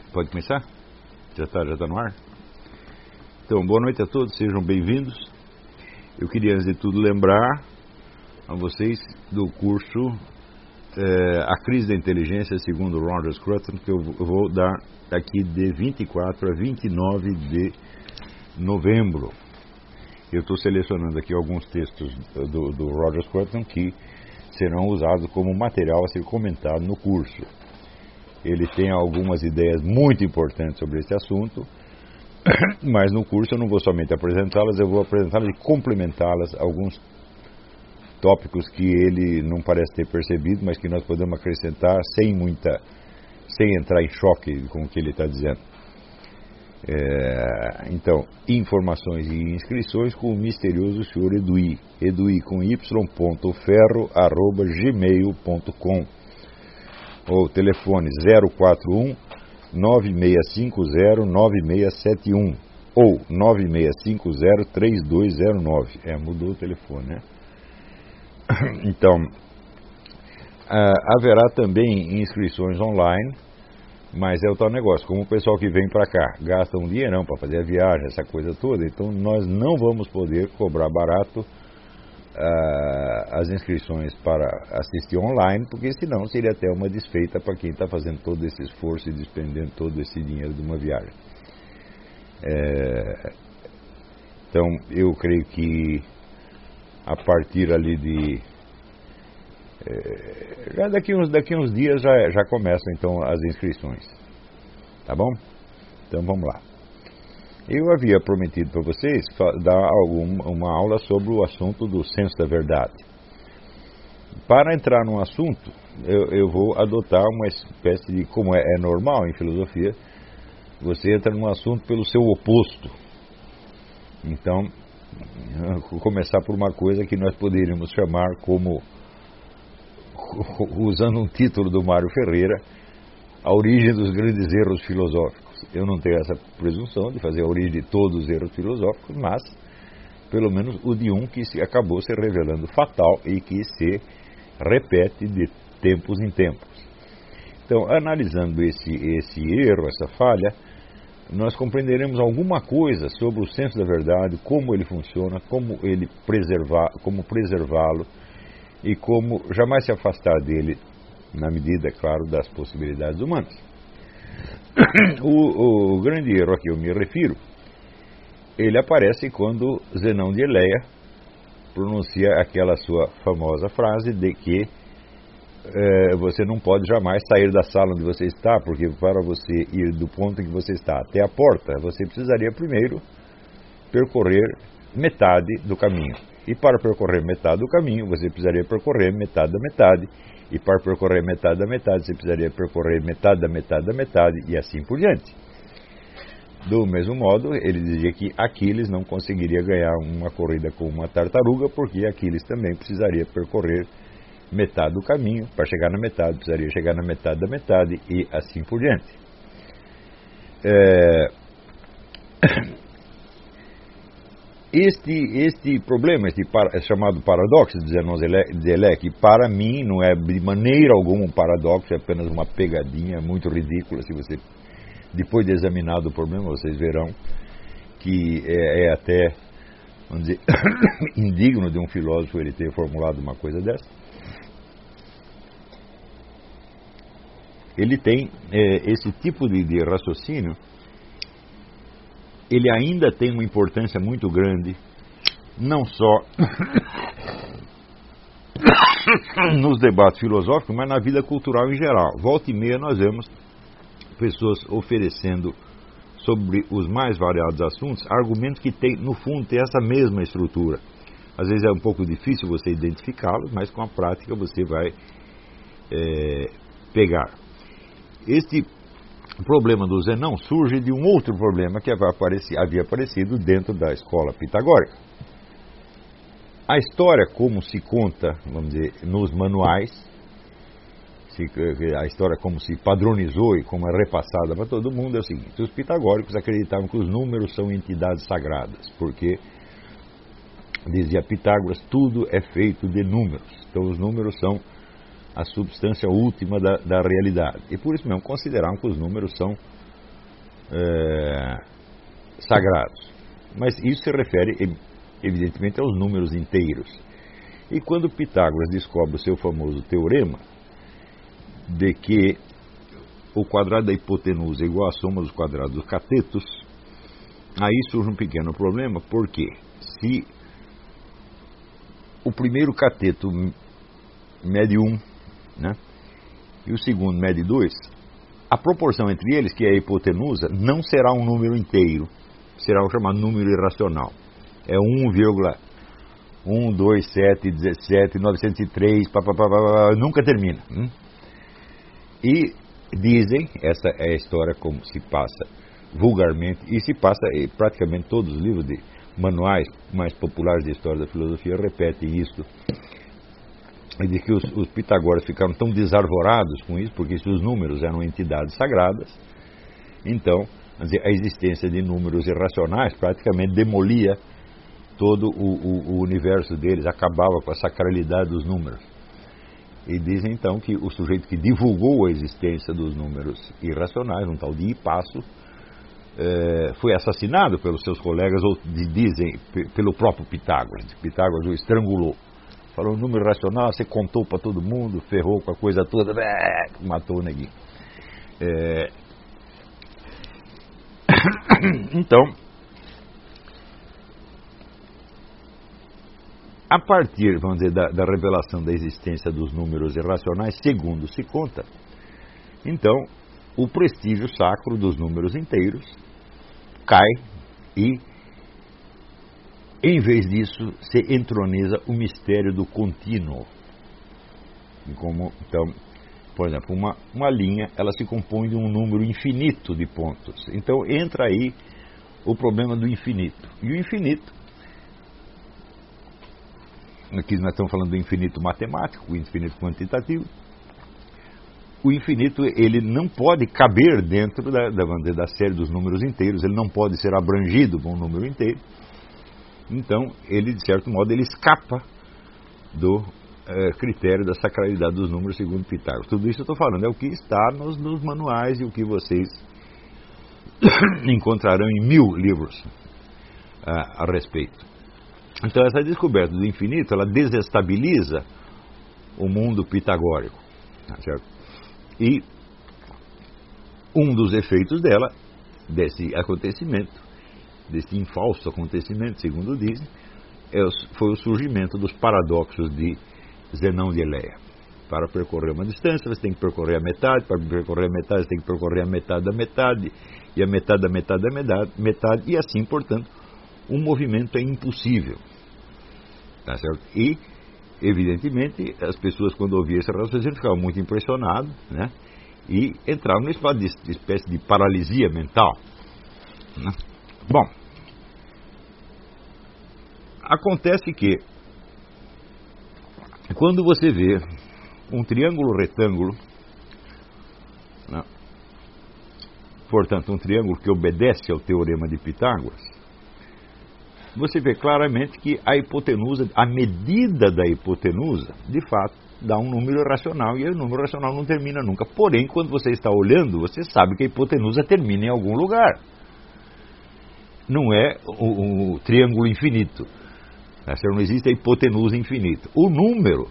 Pode começar? Já tá no ar? Então, boa noite a todos, sejam bem-vindos. Eu queria, antes de tudo, lembrar a vocês do curso A Crise da Inteligência, segundo Roger Scruton, que eu vou dar aqui de 24 a 29 de novembro. Eu estou selecionando aqui alguns textos do Roger Scruton que serão usados como material a ser comentado no curso. Ele tem algumas ideias muito importantes sobre esse assunto, mas no curso eu não vou somente apresentá-las, eu vou apresentá-las e complementá-las a alguns tópicos que ele não parece ter percebido, mas que nós podemos acrescentar sem entrar em choque com o que ele está dizendo. Então, informações e inscrições com o misterioso senhor Eduí com y.ferro@gmail.com ou telefone 041 9650 9671 ou 9650 3209. Mudou o telefone, né? Então, haverá também inscrições online, mas é o tal negócio, como o pessoal que vem para cá gasta um dinheirão para fazer a viagem, essa coisa toda, então nós não vamos poder cobrar barato as inscrições para assistir online, porque senão seria até uma desfeita para quem está fazendo todo esse esforço e despendendo todo esse dinheiro de uma viagem. Então, eu creio que a partir ali de já daqui uns dias já começam então as inscrições, tá bom? Então vamos lá. Eu havia prometido para vocês dar uma aula sobre o assunto do senso da verdade. Para entrar num assunto, eu vou adotar uma espécie de, como é normal em filosofia, você entra num assunto pelo seu oposto. Então, vou começar por uma coisa que nós poderíamos chamar como, usando um título do Mário Ferreira, a origem dos grandes erros filosóficos. Eu não tenho essa presunção de fazer a origem de todos os erros filosóficos, mas pelo menos o de um que acabou se revelando fatal e que se repete de tempos em tempos. Então, analisando esse erro, essa falha, nós compreenderemos alguma coisa sobre o senso da verdade, como ele funciona, como preservá-lo e como jamais se afastar dele, na medida, é claro, das possibilidades humanas. O grande erro a que eu me refiro, ele aparece quando Zenão de Eleia pronuncia aquela sua famosa frase de que você não pode jamais sair da sala onde você está, porque para você ir do ponto em que você está até a porta, você precisaria primeiro percorrer metade do caminho. E para percorrer metade do caminho, você precisaria percorrer metade da metade. E para percorrer metade da metade, você precisaria percorrer metade da metade da metade, e assim por diante. Do mesmo modo, ele dizia que Aquiles não conseguiria ganhar uma corrida com uma tartaruga, porque Aquiles também precisaria percorrer metade do caminho. Para chegar na metade, precisaria chegar na metade da metade, e assim por diante. Este problema, chamado paradoxo de Zenão de Eleia, que para mim não é de maneira alguma um paradoxo, é apenas uma pegadinha muito ridícula. Se você, depois de examinado o problema, vocês verão que é até, vamos dizer, indigno de um filósofo ele ter formulado uma coisa dessa. Ele tem esse tipo de raciocínio. Ele ainda tem uma importância muito grande, não só nos debates filosóficos, mas na vida cultural em geral. Volta e meia nós vemos pessoas oferecendo sobre os mais variados assuntos argumentos que no fundo tem essa mesma estrutura. Às vezes é um pouco difícil você identificá-los, mas com a prática você vai pegar. O problema do Zenão surge de um outro problema que havia aparecido dentro da escola pitagórica. A história, como se conta, vamos dizer, nos manuais, a história como se padronizou e como é repassada para todo mundo, é o seguinte: os pitagóricos acreditavam que os números são entidades sagradas, porque, dizia Pitágoras, tudo é feito de números. Então os números são a substância última da realidade. E por isso mesmo consideravam que os números são sagrados. Mas isso se refere, evidentemente, aos números inteiros. E quando Pitágoras descobre o seu famoso teorema de que o quadrado da hipotenusa é igual à soma dos quadrados dos catetos, aí surge um pequeno problema, porque se o primeiro cateto mede 1, né, e o segundo mede 2, a proporção entre eles, que é a hipotenusa, não será um número inteiro, será o chamado número irracional. É 1,12717,903, nunca termina. E dizem, essa é a história como se passa vulgarmente, e se passa praticamente todos os livros de manuais mais populares de história da filosofia repetem isso, de que os pitagóricos ficaram tão desarvorados com isso, porque se os números eram entidades sagradas, então a existência de números irracionais praticamente demolia todo o universo deles, acabava com a sacralidade dos números. E dizem então que o sujeito que divulgou a existência dos números irracionais, um tal de Hipasso, foi assassinado pelos seus colegas, ou dizem pelo próprio Pitágoras. Pitágoras o estrangulou. Falou: número racional, você contou para todo mundo, ferrou com a coisa toda, matou o neguinho. Então, a partir, vamos dizer, da revelação da existência dos números irracionais, segundo se conta, então, o prestígio sacro dos números inteiros cai e, em vez disso, se entroniza o mistério do contínuo. Então, por exemplo, uma linha, ela se compõe de um número infinito de pontos. Então, entra aí o problema do infinito. E o infinito, aqui nós estamos falando do infinito matemático, o infinito quantitativo. O infinito, ele não pode caber dentro da série dos números inteiros, ele não pode ser abrangido por um número inteiro. Então, ele, de certo modo, ele escapa do critério da sacralidade dos números segundo Pitágoras. Tudo isso eu estou falando, é o que está nos manuais e o que vocês encontrarão em 1000 livros a respeito. Então, essa descoberta do infinito, ela desestabiliza o mundo pitagórico, tá certo? E um dos efeitos dela, desse acontecimento, desse infausto acontecimento, segundo dizem, foi o surgimento dos paradoxos de Zenão de Eleia. Para percorrer uma distância, você tem que percorrer a metade, para percorrer a metade, você tem que percorrer a metade da metade, e a metade da metade da metade, e assim, portanto, um movimento é impossível. Tá certo? E, evidentemente, as pessoas, quando ouviam esse raciocínio, ficavam muito impressionadas, né? E entravam numa espécie de paralisia mental, né? Bom, acontece que, quando você vê um triângulo retângulo, né? Portanto, um triângulo que obedece ao teorema de Pitágoras, você vê claramente que a hipotenusa, a medida da hipotenusa, de fato, dá um número racional, e o número racional não termina nunca. Porém, quando você está olhando, você sabe que a hipotenusa termina em algum lugar. Não é o triângulo infinito. Não existe a hipotenusa infinita. O número,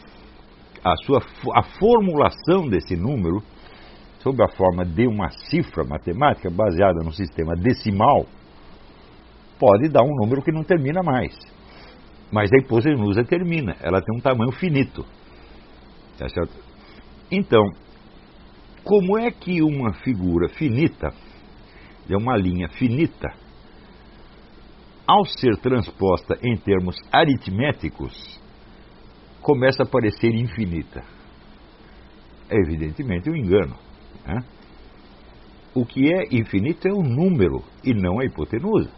a formulação desse número, sob a forma de uma cifra matemática baseada no sistema decimal, pode dar um número que não termina mais. Mas a hipotenusa termina, ela tem um tamanho finito. Tá certo? Então, como é que uma figura finita, é uma linha finita, ao ser transposta em termos aritméticos, começa a parecer infinita? É evidentemente um engano, né? O que é infinito é um número e não a hipotenusa.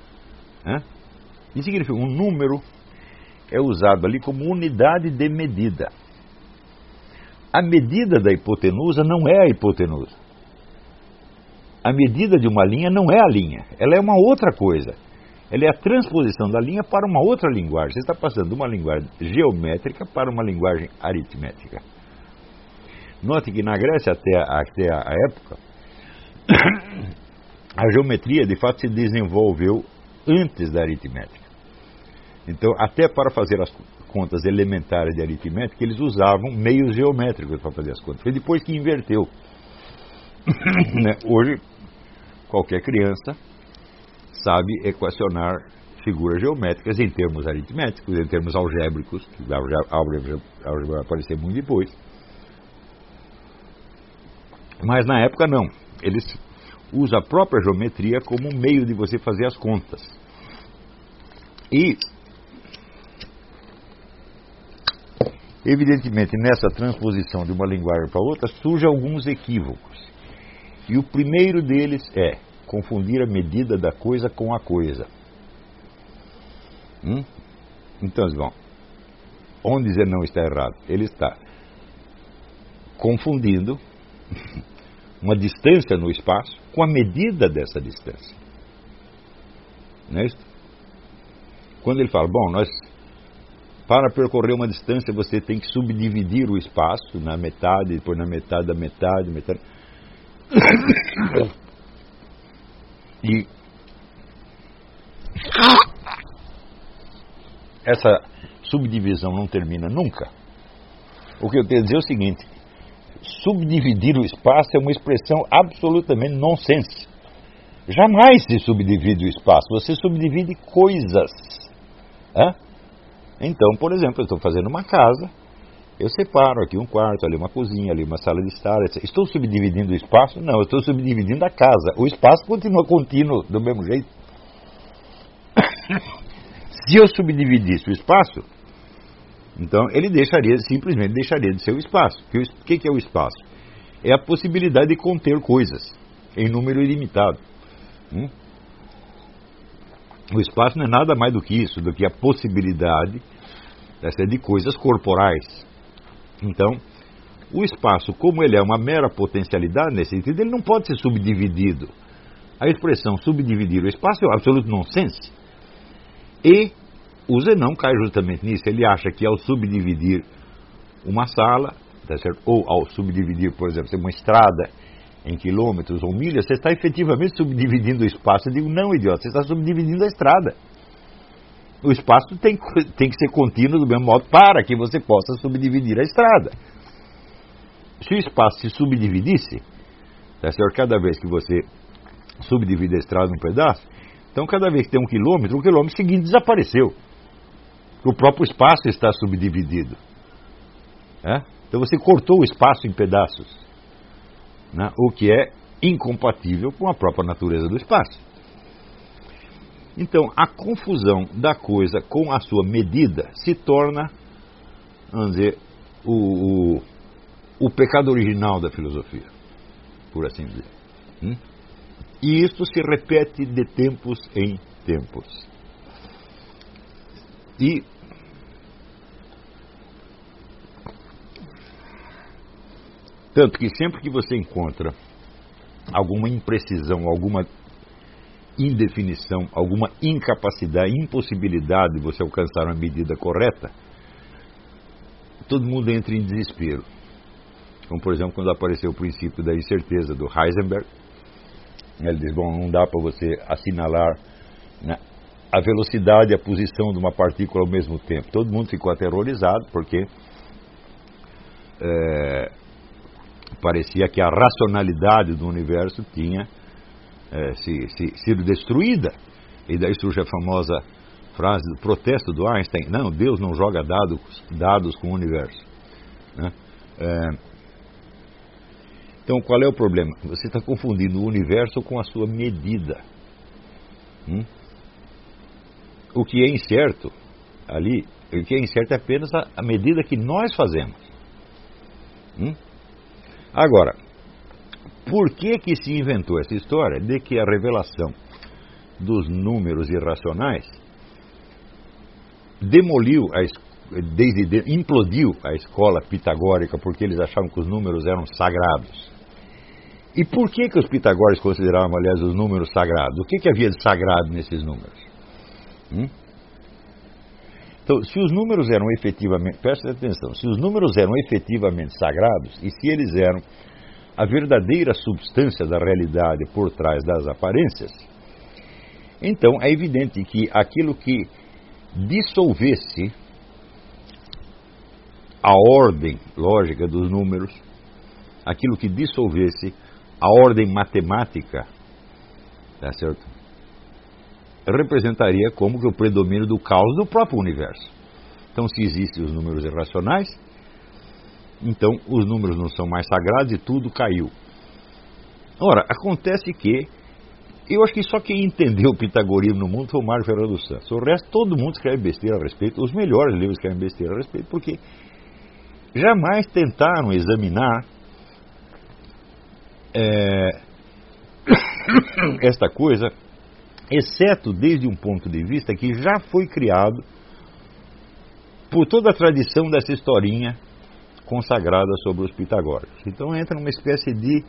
Isso significa que um número é usado ali como unidade de medida. A medida da hipotenusa não é a hipotenusa. A medida de uma linha não é a linha. Ela é uma outra coisa. Ela é a transposição da linha para uma outra linguagem. Você está passando de uma linguagem geométrica para uma linguagem aritmética. Note que na Grécia, até a época, a geometria de fato se desenvolveu antes da aritmética. Então, até para fazer as contas elementares de aritmética, eles usavam meios geométricos para fazer as contas. Foi depois que inverteu. Hoje, qualquer criança sabe equacionar figuras geométricas em termos aritméticos, em termos algébricos, que a álgebra vai aparecer muito depois. Mas na época não. Eles usam a própria geometria como um meio de você fazer as contas. E, evidentemente, nessa transposição de uma linguagem para outra, surgem alguns equívocos. E o primeiro deles é confundir a medida da coisa com a coisa. Então, bom, onde dizer não está errado? Ele está confundindo uma distância no espaço com a medida dessa distância. Não é isso? Quando ele fala, bom, para percorrer uma distância você tem que subdividir o espaço na metade, depois na metade da metade. E essa subdivisão não termina nunca. O que eu tenho a dizer é o seguinte: subdividir o espaço é uma expressão absolutamente nonsense. Jamais se subdivide o espaço, você subdivide coisas. Então, por exemplo, eu estou fazendo uma casa, eu separo aqui um quarto, ali uma cozinha, ali uma sala de estar, etc. Estou subdividindo o espaço? Não, eu estou subdividindo a casa. O espaço continua contínuo do mesmo jeito. Se eu subdividisse o espaço, então ele simplesmente deixaria de ser o espaço. O que é o espaço? É a possibilidade de conter coisas em número ilimitado. O espaço não é nada mais do que isso, do que a possibilidade de coisas corporais. Então, o espaço, como ele é uma mera potencialidade nesse sentido, ele não pode ser subdividido. A expressão subdividir o espaço é um absoluto nonsense. E o Zenão cai justamente nisso. Ele acha que ao subdividir uma sala, tá certo? Ou ao subdividir, por exemplo, uma estrada em quilômetros ou milhas, você está efetivamente subdividindo o espaço. Eu digo, não, idiota, você está subdividindo a estrada. O espaço tem que ser contínuo do mesmo modo para que você possa subdividir a estrada. Se o espaço se subdividisse, tá certo? Cada vez que você subdivide a estrada num pedaço, então cada vez que tem um quilômetro, o quilômetro seguinte desapareceu. O próprio espaço está subdividido. Então você cortou o espaço em pedaços, o que é incompatível com a própria natureza do espaço. Então, a confusão da coisa com a sua medida se torna, vamos dizer, o pecado original da filosofia, por assim dizer. E isto se repete de tempos em tempos. E tanto que sempre que você encontra alguma imprecisão, alguma indefinição, alguma incapacidade, impossibilidade de você alcançar uma medida correta, todo mundo entra em desespero. Como, por exemplo, quando apareceu o princípio da incerteza do Heisenberg, ele diz, bom, não dá para você assinalar a velocidade e a posição de uma partícula ao mesmo tempo. Todo mundo ficou aterrorizado, porque parecia que a racionalidade do universo tinha sido destruída. E daí surge a famosa frase do protesto do Einstein: não, Deus não joga dados com o universo. Então, qual é o problema? Você está confundindo o universo com a sua medida. O que é incerto ali, o que é incerto é apenas a medida que nós fazemos. Agora, por que se inventou essa história de que a revelação dos números irracionais implodiu a escola pitagórica, porque eles achavam que os números eram sagrados? E por que os pitagóricos consideravam, aliás, os números sagrados? O que havia de sagrado nesses números? Então, se os números eram efetivamente, preste atenção, se os números eram efetivamente sagrados, e se eles eram a verdadeira substância da realidade por trás das aparências, então é evidente que aquilo que dissolvesse a ordem lógica dos números, aquilo que dissolvesse a ordem matemática, tá certo? Representaria como que o predomínio do caos do próprio universo. Então, se existem os números irracionais, então os números não são mais sagrados e tudo caiu. Ora, acontece que eu acho que só quem entendeu o pitagorismo no mundo foi o Mário Ferreira dos Santos. O resto, todo mundo escreve besteira a respeito. Os melhores livros escrevem besteira a respeito, porque jamais tentaram examinar esta coisa, exceto desde um ponto de vista que já foi criado por toda a tradição dessa historinha consagrada sobre os pitagóricos. Então entra numa espécie de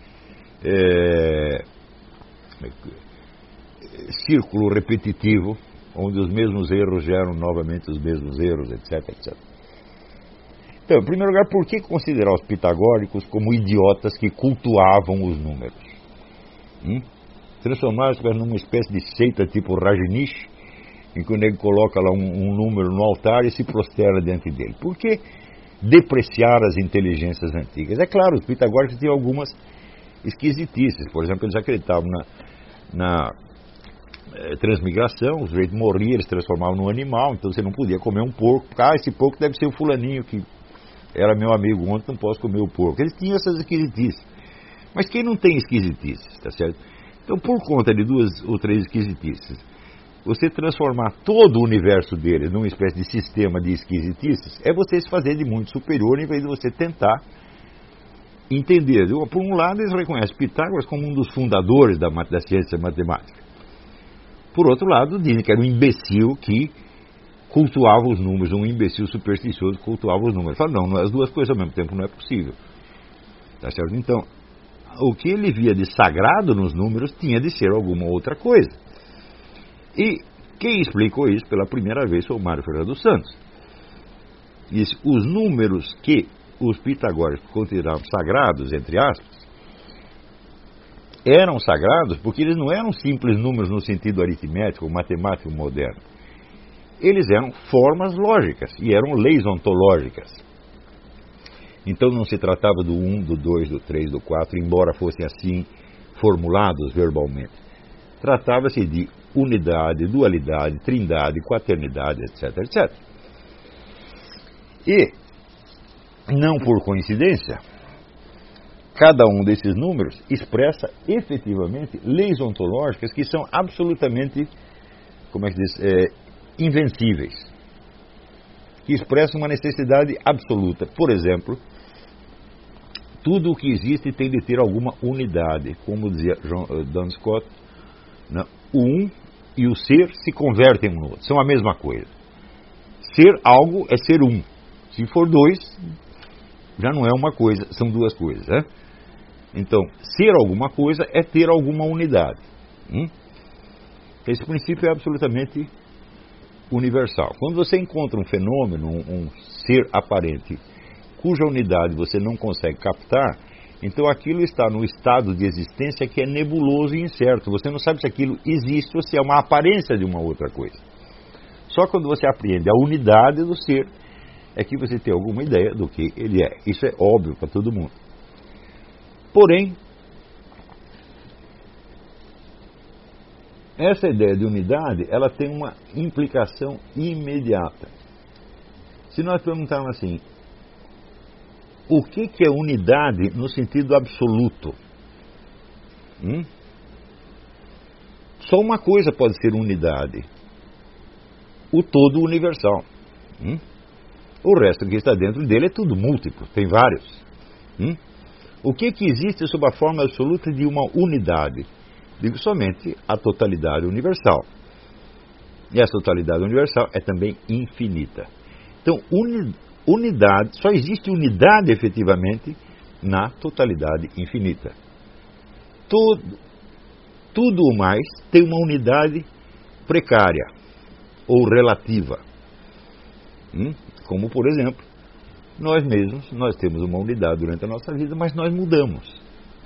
círculo repetitivo, onde os mesmos erros geram novamente os mesmos erros, etc, etc. Então, em primeiro lugar, por que considerar os pitagóricos como idiotas que cultuavam os números? Transformaram-se numa espécie de seita tipo Rajneesh, em que o nego coloca lá um número no altar e se prosterna diante dele. Por que depreciar as inteligências antigas? É claro, os pitagóricos tinham algumas esquisitices. Por exemplo, eles acreditavam na transmigração, o sujeito morria, eles transformavam num animal, então você não podia comer um porco. Esse porco deve ser o fulaninho que era meu amigo ontem, não posso comer o porco. Eles tinham essas esquisitices. Mas quem não tem esquisitices, tá certo? Então, por conta de 2 ou 3 esquisitices, você transformar todo o universo deles numa espécie de sistema de esquisitices, é você se fazer de muito superior, em vez de você tentar entender. Por um lado, eles reconhecem Pitágoras como um dos fundadores da ciência matemática. Por outro lado, dizem que era um imbecil que cultuava os números, um imbecil supersticioso que cultuava os números. Falam, não, as duas coisas ao mesmo tempo não é possível. Tá certo? Então, o que ele via de sagrado nos números tinha de ser alguma outra coisa. E quem explicou isso pela primeira vez foi o Mário Ferreira dos Santos. Disse, os números que os pitagóricos consideravam sagrados, entre aspas, eram sagrados porque eles não eram simples números no sentido aritmético ou matemático moderno. Eles eram formas lógicas e eram leis ontológicas. Então não se tratava do 1, do 2, do 3, do 4, embora fossem assim formulados verbalmente. Tratava-se de unidade, dualidade, trindade, quaternidade, etc, etc. E, não por coincidência, cada um desses números expressa efetivamente leis ontológicas que são absolutamente, invencíveis, que expressam uma necessidade absoluta. Por exemplo, tudo o que existe tem de ter alguma unidade. Como dizia Duns Scott, o um e o ser se convertem um no outro, são a mesma coisa. Ser algo é ser um. Se for 2, já não é uma coisa, são 2 coisas. Então, ser alguma coisa é ter alguma unidade. Esse princípio é absolutamente universal. Quando você encontra um fenômeno, um ser aparente, cuja unidade você não consegue captar, então aquilo está no estado de existência que é nebuloso e incerto. Você não sabe se aquilo existe ou se é uma aparência de uma outra coisa. Só quando você apreende a unidade do ser é que você tem alguma ideia do que ele é. Isso é óbvio para todo mundo. Porém, essa ideia de unidade, ela tem uma implicação imediata. Se nós perguntarmos assim, o que é unidade no sentido absoluto? Só uma coisa pode ser unidade: o todo universal. O resto que está dentro dele é tudo múltiplo, tem vários. O que existe sob a forma absoluta de uma unidade? Digo somente a totalidade universal. E a totalidade universal é também infinita. Então, unidade, só existe unidade efetivamente na totalidade infinita. Tudo o mais tem uma unidade precária ou relativa. Como, por exemplo, nós mesmos, nós temos uma unidade durante a nossa vida, mas nós mudamos.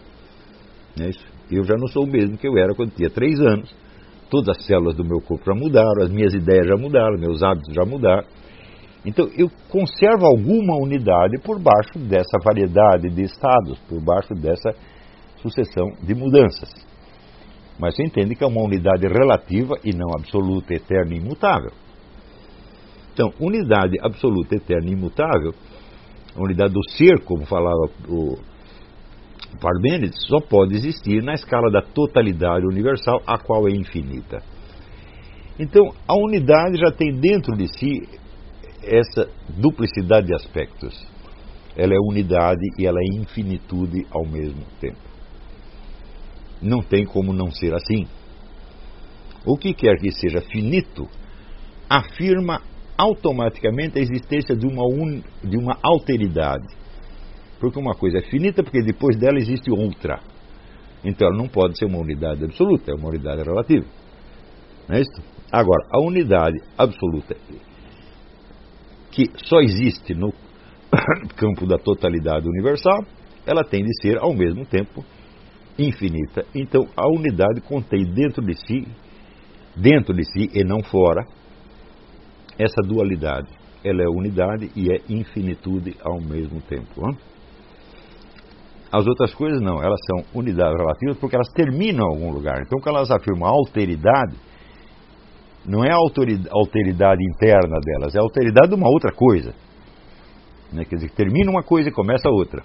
Não é isso? Eu já não sou o mesmo que eu era quando tinha 3 anos. Todas as células do meu corpo já mudaram, as minhas ideias já mudaram, meus hábitos já mudaram. Então eu conservo alguma unidade por baixo dessa variedade de estados, por baixo dessa sucessão de mudanças. Mas você entende que é uma unidade relativa e não absoluta, eterna e imutável. Então, unidade absoluta, eterna e imutável, a unidade do ser, como falava o Parmênides, só pode existir na escala da totalidade universal, a qual é infinita. Então, a unidade já tem dentro de si essa duplicidade de aspectos. Ela é unidade e ela é infinitude ao mesmo tempo. Não tem como não ser assim. O que quer que seja finito afirma automaticamente a existência de uma alteridade. Porque uma coisa é finita, porque depois dela existe outra. Então ela não pode ser uma unidade absoluta, é uma unidade relativa. Não é isso? Agora, a unidade absoluta, que só existe no campo da totalidade universal, ela tem de ser ao mesmo tempo infinita. Então a unidade contém dentro de si e não fora, essa dualidade. Ela é unidade e é infinitude ao mesmo tempo. Não? As outras coisas não, elas são unidades relativas porque elas terminam em algum lugar. Então quando elas afirmam alteridade, não é a alteridade interna delas, é a alteridade de uma outra coisa. Né? Quer dizer, termina uma coisa e começa outra.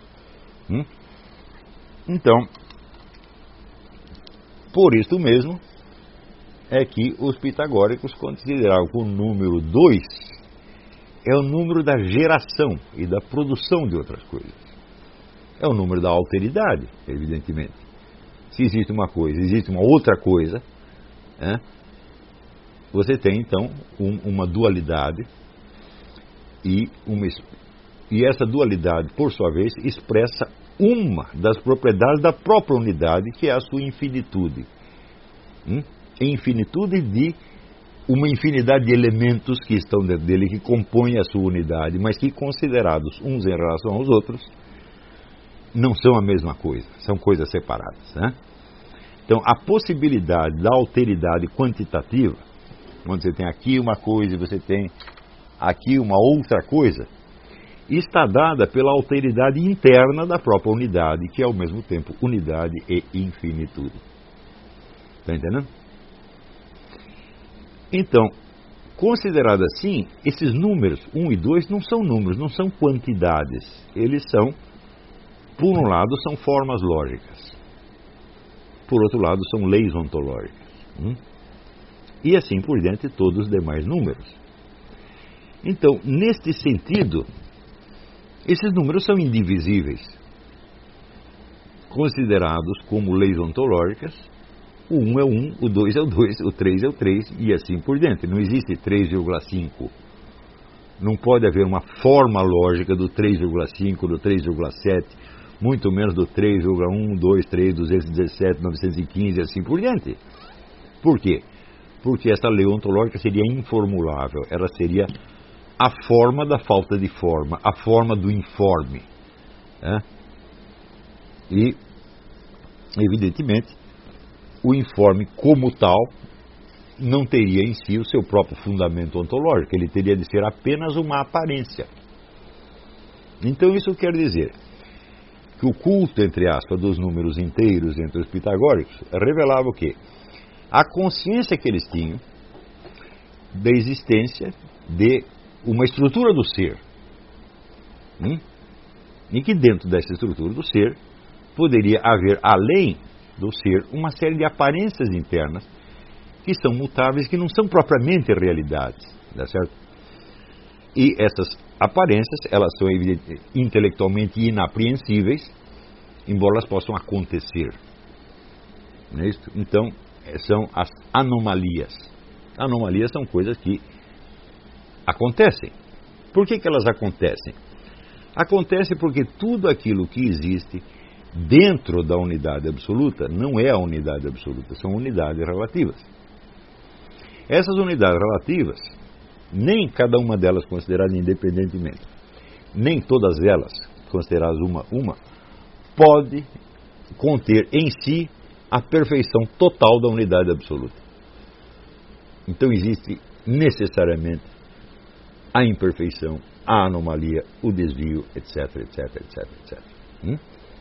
Então, por isso mesmo, é que os pitagóricos consideravam que o número 2 é o número da geração e da produção de outras coisas. É o número da alteridade, evidentemente. Se existe uma coisa, existe uma outra coisa, você tem então uma dualidade e essa dualidade, por sua vez, expressa uma das propriedades da própria unidade, que é a sua infinitude. Infinitude de uma infinidade de elementos que estão dentro dele, que compõem a sua unidade, mas que, considerados uns em relação aos outros, não são a mesma coisa, são coisas separadas. Né? Então, a possibilidade da alteridade quantitativa, onde você tem aqui uma coisa e você tem aqui uma outra coisa, está dada pela alteridade interna da própria unidade, que é ao mesmo tempo unidade e infinitude. Está entendendo? Então, considerado assim, esses números 1 e 2 não são números, não são quantidades. Eles são, por um lado, são formas lógicas. Por outro lado, são leis ontológicas. E assim por diante, todos os demais números. Então, neste sentido, esses números são indivisíveis. Considerados como leis ontológicas, o 1 é o 1, o 2 é o 2, o 3 é o 3 e assim por diante. Não existe 3,5. Não pode haver uma forma lógica do 3,5, do 3,7, muito menos do 3,1, 2, 3, 217, 915 e assim por diante. Por quê? Porque essa lei ontológica seria informulável. Ela seria a forma da falta de forma, a forma do informe. E, evidentemente, o informe como tal não teria em si o seu próprio fundamento ontológico, ele teria de ser apenas uma aparência. Então isso quer dizer que o culto, entre aspas, dos números inteiros entre os pitagóricos revelava o quê? A consciência que eles tinham da existência de uma estrutura do ser, e que dentro dessa estrutura do ser poderia haver, além do ser, uma série de aparências internas que são mutáveis, que não são propriamente realidades, tá certo? E essas aparências, elas são intelectualmente inapreensíveis, embora elas possam acontecer. Não é isso? Então, são as anomalias. Anomalias são coisas que acontecem. Por que elas acontecem? Acontece porque tudo aquilo que existe dentro da unidade absoluta não é a unidade absoluta, são unidades relativas. Essas unidades relativas, nem cada uma delas considerada independentemente, nem todas elas consideradas uma, pode conter em si a perfeição total da unidade absoluta. Então existe necessariamente a imperfeição, a anomalia, o desvio, etc, etc, etc, etc.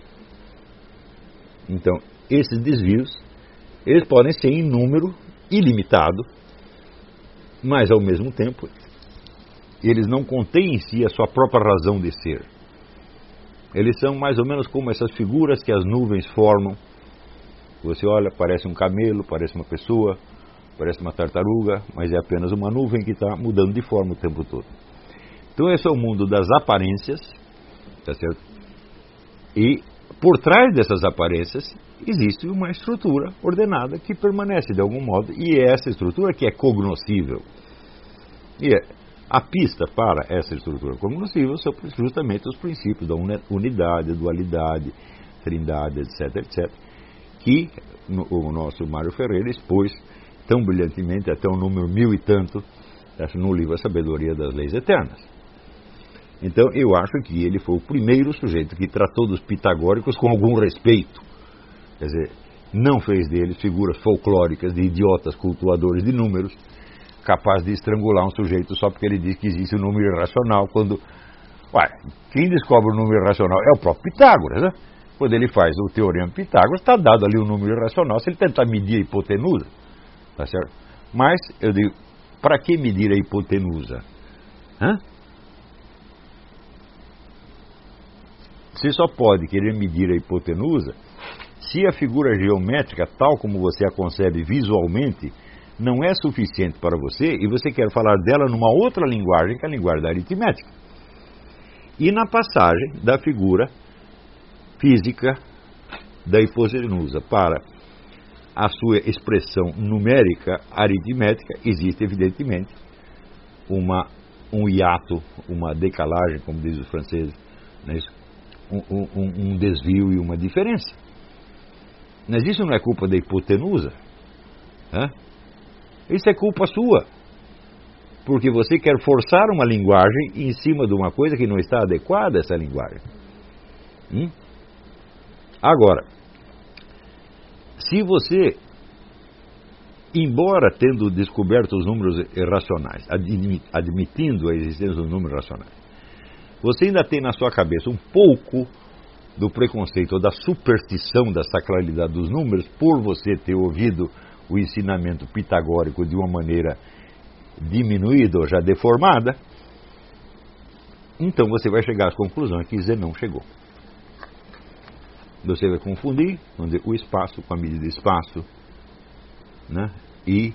Então, esses desvios, eles podem ser em número ilimitado, mas ao mesmo tempo, eles não contêm em si a sua própria razão de ser. Eles são mais ou menos como essas figuras que as nuvens formam. Você olha, parece um camelo, parece uma pessoa, parece uma tartaruga, mas é apenas uma nuvem que está mudando de forma o tempo todo. Então esse é o mundo das aparências, tá certo? E por trás dessas aparências existe uma estrutura ordenada que permanece de algum modo, e é essa estrutura que é cognoscível. E a pista para essa estrutura cognoscível são justamente os princípios da unidade, dualidade, trindade, etc, etc, que o nosso Mário Ferreira expôs tão brilhantemente até o número 1000 e tanto no livro A Sabedoria das Leis Eternas. Então eu acho que ele foi o primeiro sujeito que tratou dos pitagóricos com algum respeito. Quer dizer, não fez deles figuras folclóricas de idiotas cultuadores de números, capaz de estrangular um sujeito só porque ele diz que existe um número irracional, quando... quem descobre o número irracional é o próprio Pitágoras, né? Quando ele faz o teorema de Pitágoras, está dado ali um número irracional, se ele tentar medir a hipotenusa, tá certo? Mas, eu digo, para que medir a hipotenusa? Você só pode querer medir a hipotenusa se a figura geométrica, tal como você a concebe visualmente, não é suficiente para você e você quer falar dela numa outra linguagem, que é a linguagem da aritmética. E na passagem da figura física da hipotenusa para a sua expressão numérica aritmética, existe evidentemente um hiato, uma decalagem, como dizem os franceses, né? Um desvio e uma diferença. Mas isso não é culpa da hipotenusa, isso é culpa sua, porque você quer forçar uma linguagem em cima de uma coisa que não está adequada a essa linguagem. Agora, se você, embora tendo descoberto os números irracionais, admitindo a existência dos números racionais, você ainda tem na sua cabeça um pouco do preconceito ou da superstição da sacralidade dos números, por você ter ouvido o ensinamento pitagórico de uma maneira diminuída ou já deformada, então você vai chegar às conclusões que Zenão chegou. Você vai confundir o espaço com a medida de espaço, né? E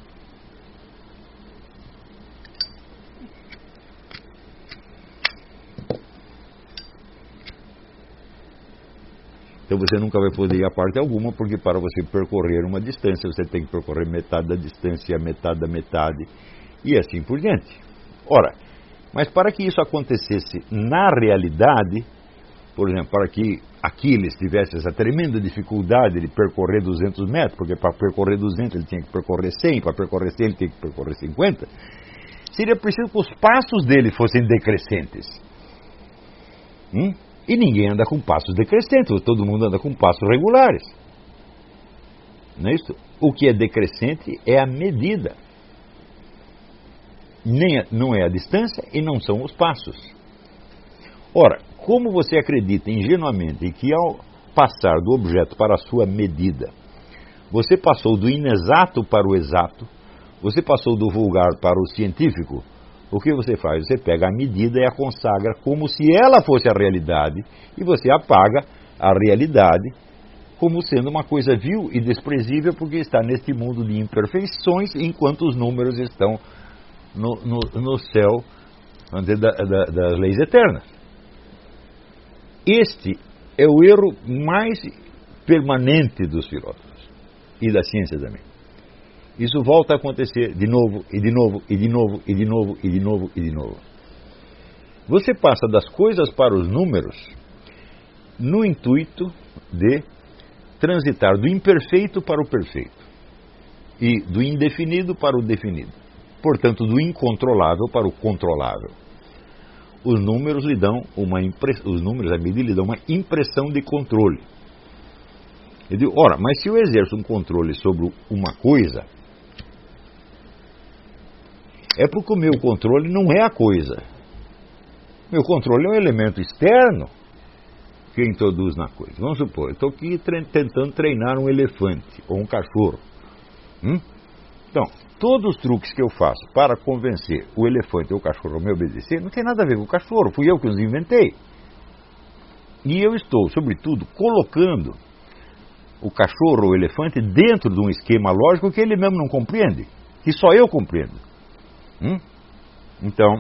então você nunca vai poder ir a parte alguma, porque para você percorrer uma distância, você tem que percorrer metade da distância, metade da metade, e assim por diante. Ora, mas para que isso acontecesse na realidade, por exemplo, para que Aquiles tivesse essa tremenda dificuldade de percorrer 200 metros, porque para percorrer 200 ele tinha que percorrer 100, para percorrer 100 ele tinha que percorrer 50, seria preciso que os passos dele fossem decrescentes. E ninguém anda com passos decrescentes, todo mundo anda com passos regulares. Não é isso? O que é decrescente é a medida. Não é a distância e não são os passos. Ora, como você acredita ingenuamente que ao passar do objeto para a sua medida, você passou do inexato para o exato, você passou do vulgar para o científico, o que você faz? Você pega a medida e a consagra como se ela fosse a realidade, e você apaga a realidade como sendo uma coisa vil e desprezível, porque está neste mundo de imperfeições, enquanto os números estão no céu das leis eternas. Este é o erro mais permanente dos filósofos e da ciência também. Isso volta a acontecer de novo, e de novo, e de novo, e de novo, e de novo, e de novo. Você passa das coisas para os números no intuito de transitar do imperfeito para o perfeito e do indefinido para o definido. Portanto, do incontrolável para o controlável. Os números lhe dão a medida lhe dão uma impressão de controle. Eu digo, ora, mas se eu exerço um controle sobre uma coisa, é porque o meu controle não é a coisa. Meu controle é um elemento externo que introduz na coisa. Vamos supor, eu estou aqui tentando treinar um elefante ou um cachorro. Então, todos os truques que eu faço para convencer o elefante ou o cachorro a me obedecer não tem nada a ver com o cachorro, fui eu que os inventei. E eu estou, sobretudo, colocando o cachorro ou o elefante dentro de um esquema lógico que ele mesmo não compreende, que só eu compreendo. Então,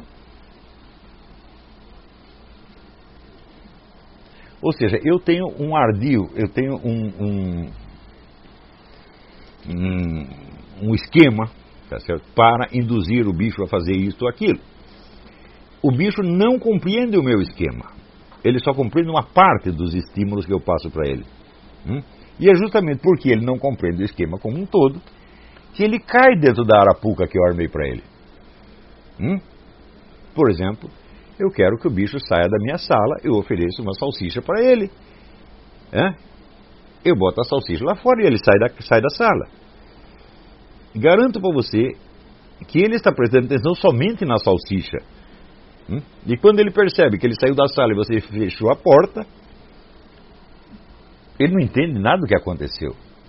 ou seja, eu tenho um ardil, eu tenho um esquema, tá certo, para induzir o bicho a fazer isto ou aquilo. O bicho não compreende o meu esquema. Ele só compreende uma parte dos estímulos que eu passo para ele. E é justamente porque ele não compreende o esquema como um todo que ele cai dentro da arapuca que eu armei para ele. Por exemplo, eu quero que o bicho saia da minha sala, eu ofereço uma salsicha para ele. Eu boto a salsicha lá fora e ele sai da sala. Garanto para você que ele está prestando atenção somente na salsicha. E quando ele percebe que ele saiu da sala e você fechou a porta, ele não entende nada do que aconteceu.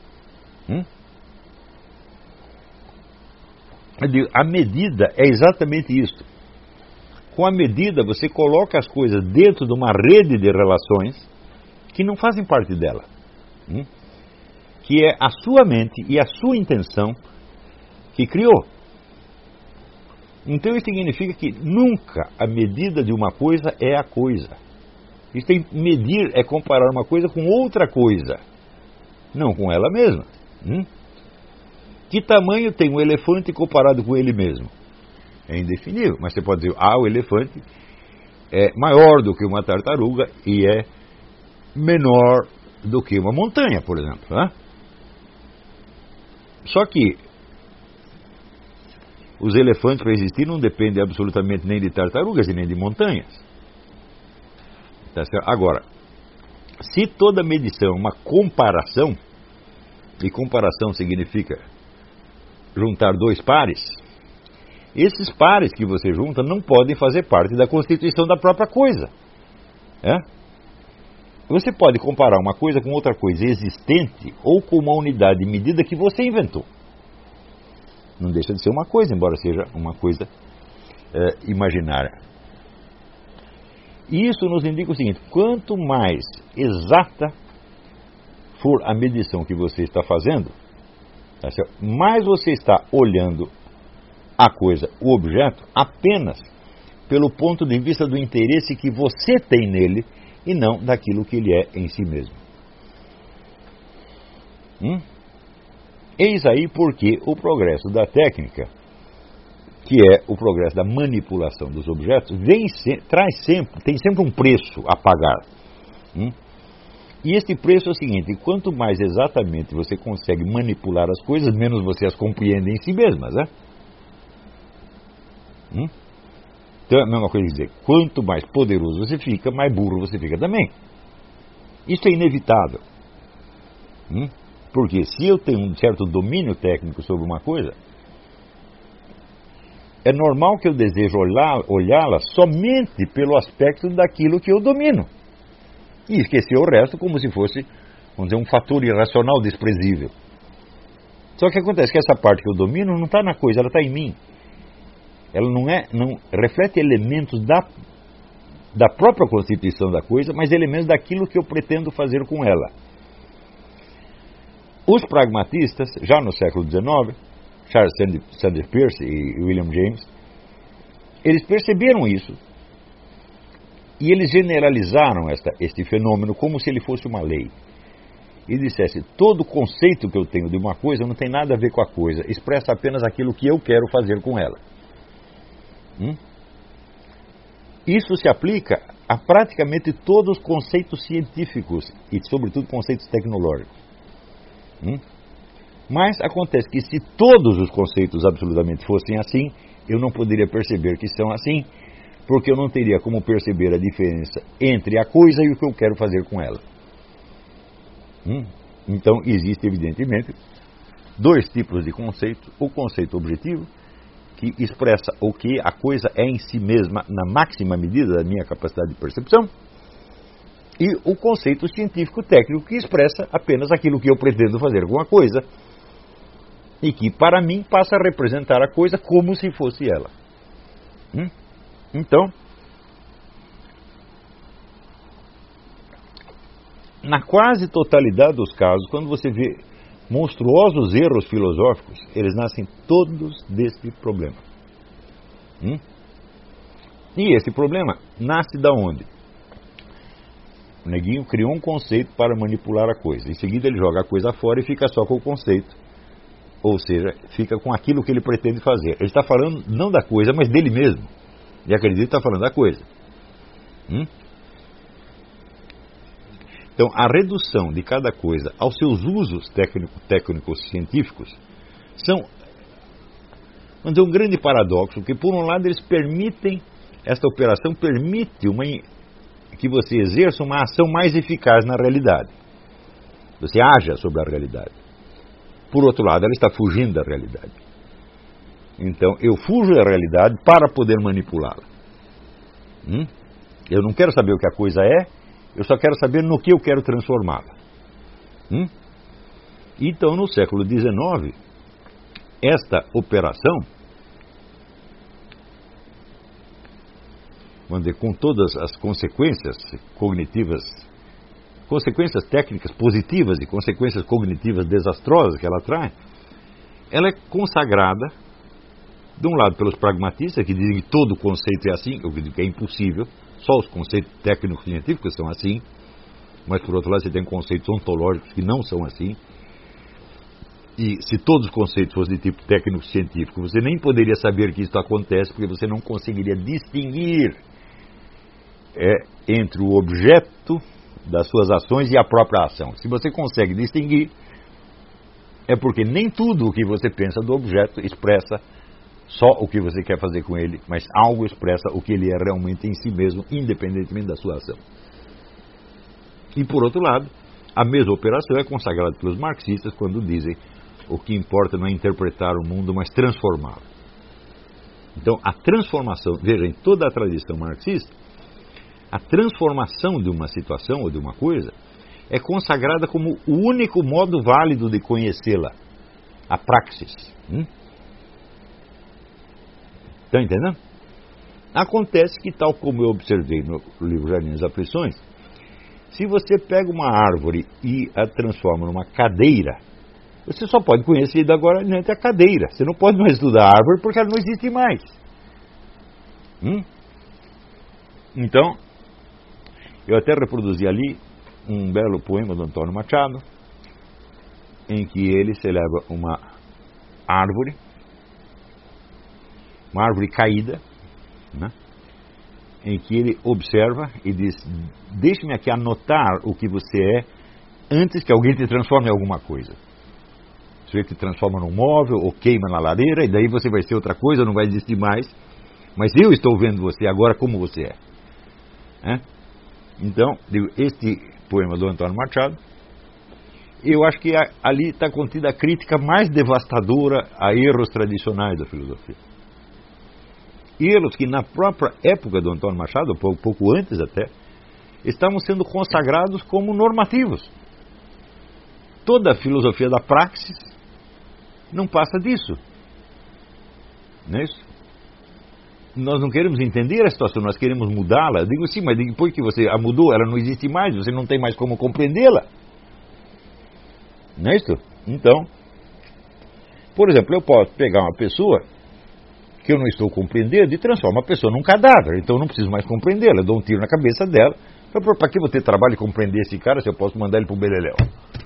Eu digo, a medida é exatamente isso. Com a medida você coloca as coisas dentro de uma rede de relações que não fazem parte dela. Que é a sua mente e a sua intenção que criou. Então isso significa que nunca a medida de uma coisa é a coisa. Isso tem medir é comparar uma coisa com outra coisa, não com ela mesma. Que tamanho tem um elefante comparado com ele mesmo? É indefinível, mas você pode dizer, o elefante é maior do que uma tartaruga e é menor do que uma montanha, por exemplo. Só que os elefantes, para existir, não dependem absolutamente nem de tartarugas e nem de montanhas. Tá certo? Agora, se toda medição é uma comparação, e comparação significa juntar dois pares, esses pares que você junta não podem fazer parte da constituição da própria coisa. Você pode comparar uma coisa com outra coisa existente ou com uma unidade de medida que você inventou. Não deixa de ser uma coisa, embora seja uma coisa imaginária. E isso nos indica o seguinte: quanto mais exata for a medição que você está fazendo, mais você está olhando a coisa, o objeto, apenas pelo ponto de vista do interesse que você tem nele e não daquilo que ele é em si mesmo. Eis aí porque o progresso da técnica, que é o progresso da manipulação dos objetos, tem sempre um preço a pagar. E esse preço é o seguinte: quanto mais exatamente você consegue manipular as coisas, menos você as compreende em si mesmas. Então é a mesma coisa dizer, quanto mais poderoso você fica, mais burro você fica também. Isso é inevitável. Porque se eu tenho um certo domínio técnico sobre uma coisa, é normal que eu deseje olhá-la somente pelo aspecto daquilo que eu domino. E esquecer o resto como se fosse, vamos dizer, um fator irracional desprezível. Só que acontece que essa parte que eu domino não está na coisa, ela está em mim. Ela não reflete elementos da própria constituição da coisa, mas elementos daquilo que eu pretendo fazer com ela. Os pragmatistas, já no século XIX, Charles Sanders Peirce e William James, eles perceberam isso e eles generalizaram este fenômeno como se ele fosse uma lei. E dissesse, todo conceito que eu tenho de uma coisa não tem nada a ver com a coisa, expressa apenas aquilo que eu quero fazer com ela. Isso se aplica a praticamente todos os conceitos científicos e, sobretudo, conceitos tecnológicos. Mas acontece que se todos os conceitos absolutamente fossem assim, eu não poderia perceber que são assim, porque eu não teria como perceber a diferença entre a coisa e o que eu quero fazer com ela. Então, existe, evidentemente, dois tipos de conceito. O conceito objetivo, que expressa o que a coisa é em si mesma, na máxima medida da minha capacidade de percepção, e o conceito científico técnico, que expressa apenas aquilo que eu pretendo fazer com a coisa, e que, para mim, passa a representar a coisa como se fosse ela. Então, na quase totalidade dos casos, quando você vê monstruosos erros filosóficos, eles nascem todos desse problema. E esse problema nasce da onde? O neguinho criou um conceito para manipular a coisa. Em seguida ele joga a coisa fora e fica só com o conceito. Ou seja, fica com aquilo que ele pretende fazer. Ele está falando não da coisa, mas dele mesmo. E acredita que está falando da coisa. Então, a redução de cada coisa aos seus usos técnicos científicos são, vamos dizer, um grande paradoxo, porque por um lado eles permitem, esta operação permite que você exerça uma ação mais eficaz na realidade. Você haja sobre a realidade. Por outro lado, ela está fugindo da realidade. Então, eu fujo da realidade para poder manipulá-la. Eu não quero saber o que a coisa é, eu só quero saber no que eu quero transformá-la. Então, no século XIX, esta operação, vamos dizer, com todas as consequências cognitivas, consequências técnicas positivas e consequências cognitivas desastrosas que ela traz, ela é consagrada, de um lado, pelos pragmatistas, que dizem que todo conceito é assim, eu digo que é impossível, só os conceitos técnicos científicos são assim, mas por outro lado você tem conceitos ontológicos que não são assim. E se todos os conceitos fossem de tipo técnico-científico, você nem poderia saber que isso acontece, porque você não conseguiria distinguir entre o objeto das suas ações e a própria ação. Se você consegue distinguir, é porque nem tudo o que você pensa do objeto expressa só o que você quer fazer com ele, mas algo expressa o que ele é realmente em si mesmo, independentemente da sua ação. E por outro lado, a mesma operação é consagrada pelos marxistas quando dizem o que importa não é interpretar o mundo, mas transformá-lo. Então, a transformação, veja, em toda a tradição marxista, a transformação de uma situação ou de uma coisa é consagrada como o único modo válido de conhecê-la, a praxis. Está entendendo? Acontece que, tal como eu observei no livro Jardim das Aflições, se você pega uma árvore e a transforma numa cadeira, você só pode conhecer agora a cadeira. Você não pode mais estudar a árvore porque ela não existe mais. Então, eu até reproduzi ali um belo poema do Antônio Machado, em que ele celebra uma árvore caída, né, em que ele observa e diz: deixe-me aqui anotar o que você é antes que alguém te transforme em alguma coisa. Você te transforma num móvel ou queima na lareira, e daí você vai ser outra coisa, não vai existir mais. Mas eu estou vendo você agora como você é. Então, este poema do Antônio Machado, eu acho que ali está contida a crítica mais devastadora a erros tradicionais da filosofia. Erros que na própria época do Antônio Machado, pouco antes até, estavam sendo consagrados como normativos. Toda a filosofia da praxis não passa disso. Não é isso? Nós não queremos entender a situação, nós queremos mudá-la. Eu digo sim, mas depois que você a mudou, ela não existe mais, você não tem mais como compreendê-la. Não é isso? Então, por exemplo, eu posso pegar uma pessoa que eu não estou compreendendo e transformo a pessoa num cadáver, então eu não preciso mais compreendê-la, eu dou um tiro na cabeça dela. Para que você trabalha e compreender esse cara se eu posso mandar ele para o beleléu?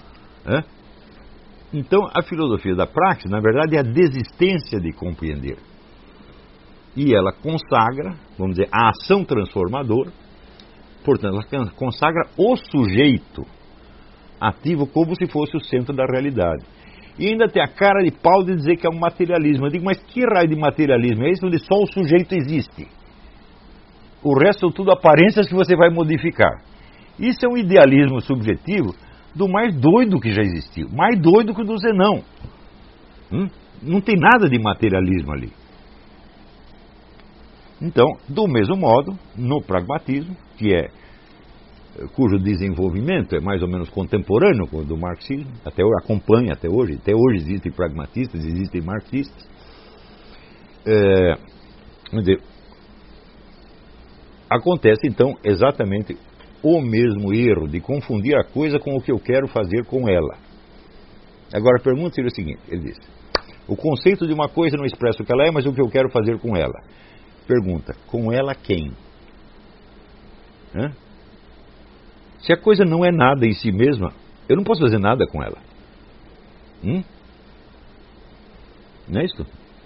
Então, a filosofia da praxis, na verdade, é a desistência de compreender. E ela consagra, vamos dizer, a ação transformadora, portanto, ela consagra o sujeito ativo como se fosse o centro da realidade. E ainda tem a cara de pau de dizer que é um materialismo. Eu digo, mas que raio de materialismo é esse onde só o sujeito existe? O resto são tudo aparências que você vai modificar. Isso é um idealismo subjetivo, do mais doido que já existiu, mais doido que o do Zenão. Não tem nada de materialismo ali. Então, do mesmo modo, no pragmatismo, cujo desenvolvimento é mais ou menos contemporâneo com o do marxismo, acompanha até hoje existem pragmatistas, existem marxistas, acontece então exatamente o mesmo erro de confundir a coisa com o que eu quero fazer com ela. Agora a pergunta seria o seguinte, ele diz: o conceito de uma coisa não expressa o que ela é, mas o que eu quero fazer com ela. Pergunta: com ela quem? Se a coisa não é nada em si mesma, eu não posso fazer nada com ela. Não é isso?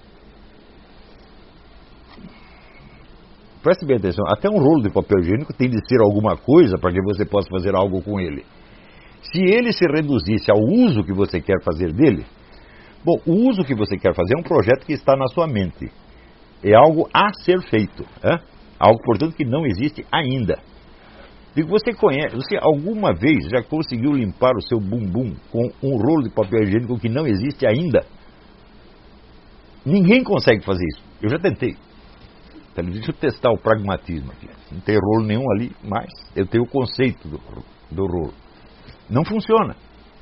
Preste bem atenção, até um rolo de papel higiênico tem de ser alguma coisa para que você possa fazer algo com ele. Se ele se reduzisse ao uso que você quer fazer dele, bom, o uso que você quer fazer é um projeto que está na sua mente. É algo a ser feito. Algo, portanto, que não existe ainda. Digo, você alguma vez já conseguiu limpar o seu bumbum com um rolo de papel higiênico que não existe ainda? Ninguém consegue fazer isso. Eu já tentei. Então, deixa eu testar o pragmatismo aqui. Não tem rolo nenhum ali, mas eu tenho o conceito do rolo. Não funciona.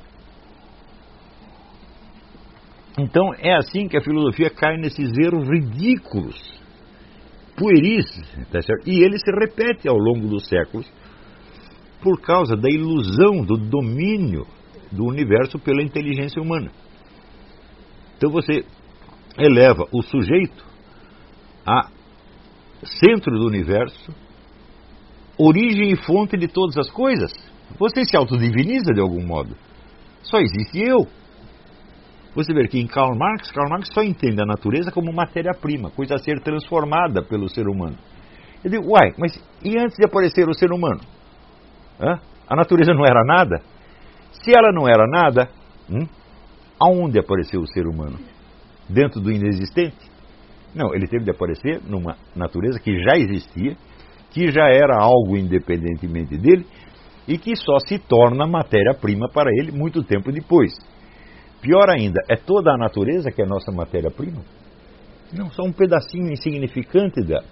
Então é assim que a filosofia cai nesses erros ridículos, pueris, tá certo? E ele se repete ao longo dos séculos por causa da ilusão do domínio do universo pela inteligência humana. Então você eleva o sujeito a centro do universo, origem e fonte de todas as coisas. Você se autodiviniza de algum modo. Só existe eu. Você vê que em Karl Marx só entende a natureza como matéria-prima, coisa a ser transformada pelo ser humano. Eu digo, mas e antes de aparecer o ser humano? A natureza não era nada? Se ela não era nada, aonde apareceu o ser humano? Dentro do inexistente? Não, ele teve de aparecer numa natureza que já existia, que já era algo independentemente dele e que só se torna matéria-prima para ele muito tempo depois. Pior ainda, é toda a natureza que é nossa matéria-prima? Não, só um pedacinho insignificante dela.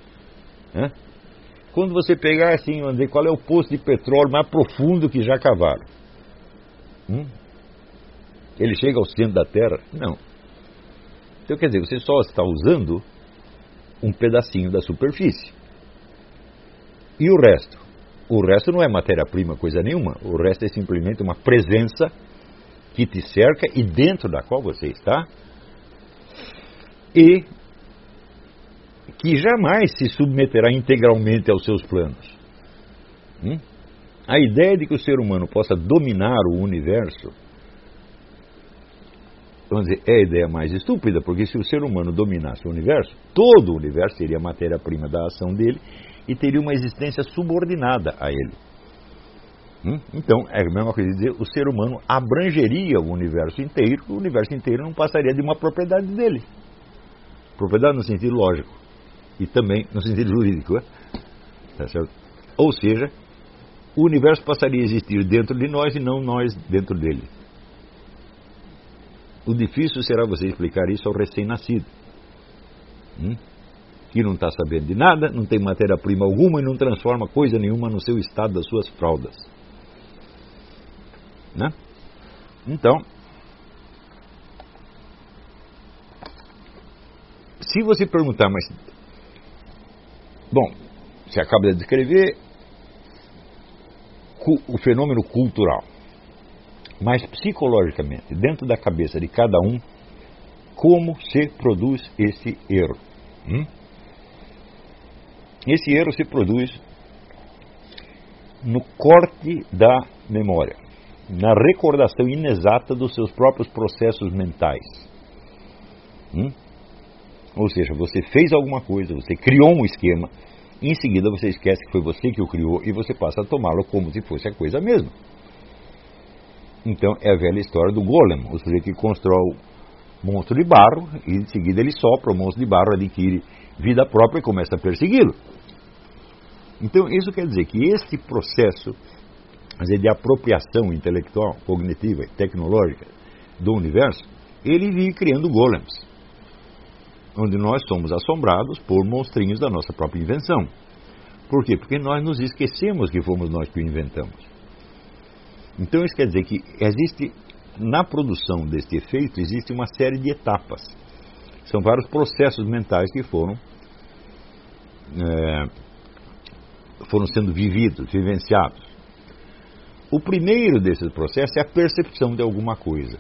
Quando você pegar assim, qual é o poço de petróleo mais profundo que já cavaram? Ele chega ao centro da Terra? Não. Então, quer dizer, você só está usando um pedacinho da superfície. E o resto? O resto não é matéria-prima, coisa nenhuma. O resto é simplesmente uma presença que te cerca e dentro da qual você está, e que jamais se submeterá integralmente aos seus planos. A ideia de que o ser humano possa dominar o universo, vamos dizer, é a ideia mais estúpida, porque se o ser humano dominasse o universo, todo o universo seria matéria-prima da ação dele e teria uma existência subordinada a ele. Então, é a mesma coisa de dizer, o ser humano abrangeria o universo inteiro não passaria de uma propriedade dele. Propriedade no sentido lógico e também no sentido jurídico. Tá certo? Ou seja, o universo passaria a existir dentro de nós e não nós dentro dele. O difícil será você explicar isso ao recém-nascido, que não está sabendo de nada, não tem matéria-prima alguma e não transforma coisa nenhuma no seu estado das suas fraldas. Então, se você perguntar, mas, bom, você acaba de descrever o fenômeno cultural, mas psicologicamente, dentro da cabeça de cada um, como se produz esse erro? Esse erro se produz no corte da memória, na recordação inexata dos seus próprios processos mentais. Ou seja, você fez alguma coisa, você criou um esquema, e em seguida você esquece que foi você que o criou e você passa a tomá-lo como se fosse a coisa mesma. Então é a velha história do golem, o sujeito que constrói o monstro de barro e em seguida ele sopra o monstro de barro, adquire vida própria e começa a persegui-lo. Então isso quer dizer que este processo de apropriação intelectual, cognitiva e tecnológica do universo, ele vive criando golems, onde nós somos assombrados por monstrinhos da nossa própria invenção. Por quê? Porque nós nos esquecemos que fomos nós que o inventamos. Então isso quer dizer que existe, na produção deste efeito, existe uma série de etapas. São vários processos mentais que foram sendo vivenciados. O primeiro desses processos é a percepção de alguma coisa.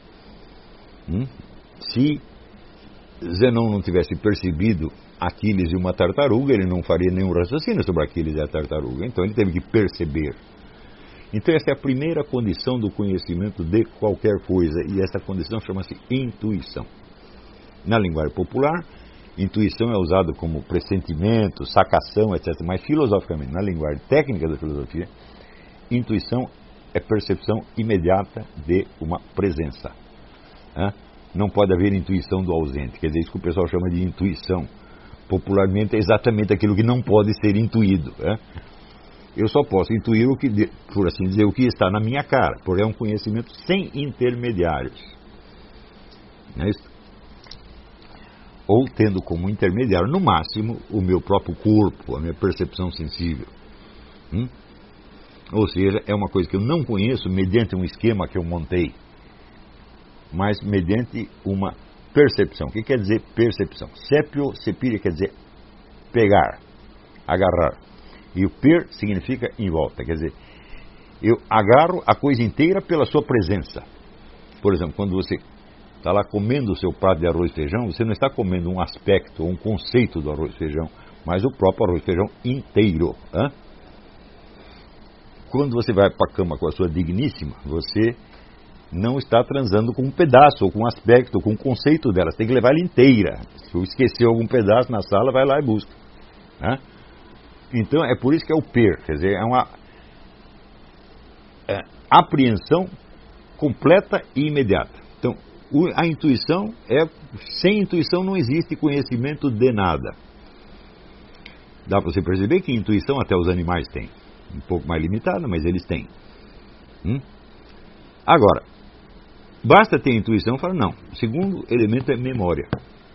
Se Zenon não tivesse percebido Aquiles e uma tartaruga, ele não faria nenhum raciocínio sobre Aquiles e a tartaruga. Então ele teve que perceber. Então essa é a primeira condição do conhecimento de qualquer coisa, e essa condição chama-se intuição. Na linguagem popular, intuição é usado como pressentimento, sacação, etc. Mas filosoficamente, na linguagem técnica da filosofia, intuição é percepção imediata de uma presença. Não pode haver intuição do ausente. Quer dizer, isso que o pessoal chama de intuição. Popularmente é exatamente aquilo que não pode ser intuído. Eu só posso intuir o que, por assim dizer, o que está na minha cara, porque é um conhecimento sem intermediários. Não é isso? Ou tendo como intermediário, no máximo, o meu próprio corpo, a minha percepção sensível. Ou seja, é uma coisa que eu não conheço mediante um esquema que eu montei, mas mediante uma percepção. O que quer dizer percepção? Sepio, sepire quer dizer pegar, agarrar. E o per significa em volta, quer dizer, eu agarro a coisa inteira pela sua presença. Por exemplo, quando você está lá comendo o seu prato de arroz e feijão, você não está comendo um aspecto ou um conceito do arroz e feijão, mas o próprio arroz e feijão inteiro. Quando você vai para a cama com a sua digníssima, você não está transando com um pedaço, ou com um aspecto, ou com um conceito dela. Você tem que levar ela inteira. Se eu esquecer algum pedaço na sala, vai lá e busca. Então, é por isso que é o per, quer dizer, é uma apreensão completa e imediata. Então, a intuição sem intuição não existe conhecimento de nada. Dá para você perceber que intuição até os animais têm. Um pouco mais limitada, mas eles têm. Agora, basta ter intuição? Fala, não. O segundo elemento é memória.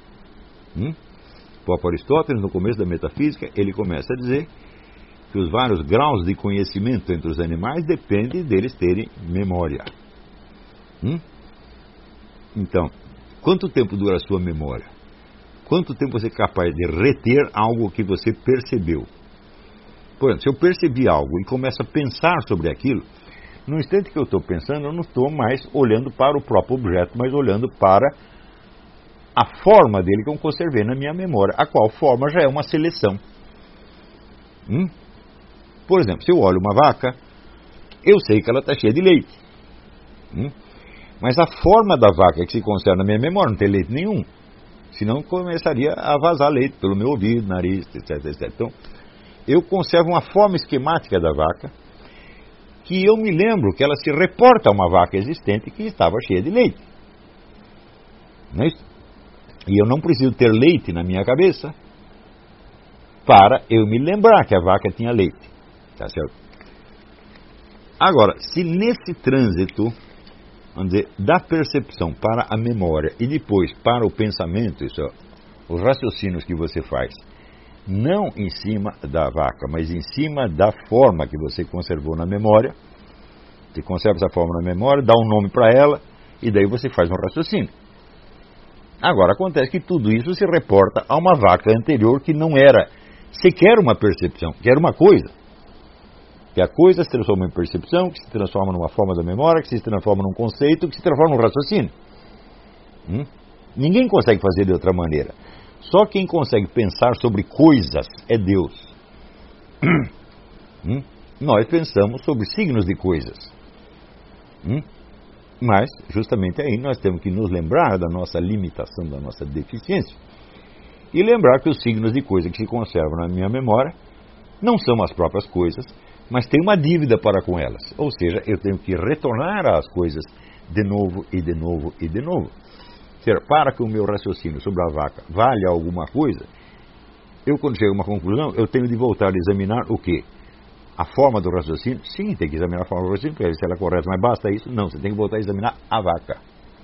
O próprio Aristóteles, no começo da metafísica, ele começa a dizer que os vários graus de conhecimento entre os animais dependem deles terem memória. Então, quanto tempo dura a sua memória? Quanto tempo você é capaz de reter algo que você percebeu? Por exemplo, se eu percebi algo e começo a pensar sobre aquilo, no instante que eu estou pensando, eu não estou mais olhando para o próprio objeto, mas olhando para a forma dele que eu conservei na minha memória, a qual forma já é uma seleção. Por exemplo, se eu olho uma vaca, eu sei que ela está cheia de leite. Mas a forma da vaca que se conserva na minha memória não tem leite nenhum. Senão começaria a vazar leite pelo meu ouvido, nariz, etc, etc. Então, eu conservo uma forma esquemática da vaca, que eu me lembro que ela se reporta a uma vaca existente que estava cheia de leite. Não é isso? E eu não preciso ter leite na minha cabeça para eu me lembrar que a vaca tinha leite. Tá certo? Agora, se nesse trânsito, vamos dizer, da percepção para a memória e depois para o pensamento, isso, os raciocínios que você faz, não em cima da vaca, mas em cima da forma que você conservou na memória, você conserva essa forma na memória, dá um nome para ela, e daí você faz um raciocínio. Agora, acontece que tudo isso se reporta a uma vaca anterior que não era sequer uma percepção, que era uma coisa. Que a coisa se transforma em percepção, que se transforma numa forma da memória, que se transforma num conceito, que se transforma num raciocínio. Ninguém consegue fazer de outra maneira. Só quem consegue pensar sobre coisas é Deus. Nós pensamos sobre signos de coisas. Mas, justamente aí, nós temos que nos lembrar da nossa limitação, da nossa deficiência. E lembrar que os signos de coisa que se conservam na minha memória não são as próprias coisas, mas tem uma dívida para com elas. Ou seja, eu tenho que retornar às coisas de novo e de novo e de novo. Ou seja, para que o meu raciocínio sobre a vaca valha alguma coisa, eu, quando chego a uma conclusão, eu tenho de voltar a examinar o quê? a forma do raciocínio? Sim, tem que examinar a forma do raciocínio, para ver se ela é correta, mas basta isso? Não, você tem que voltar a examinar a vaca.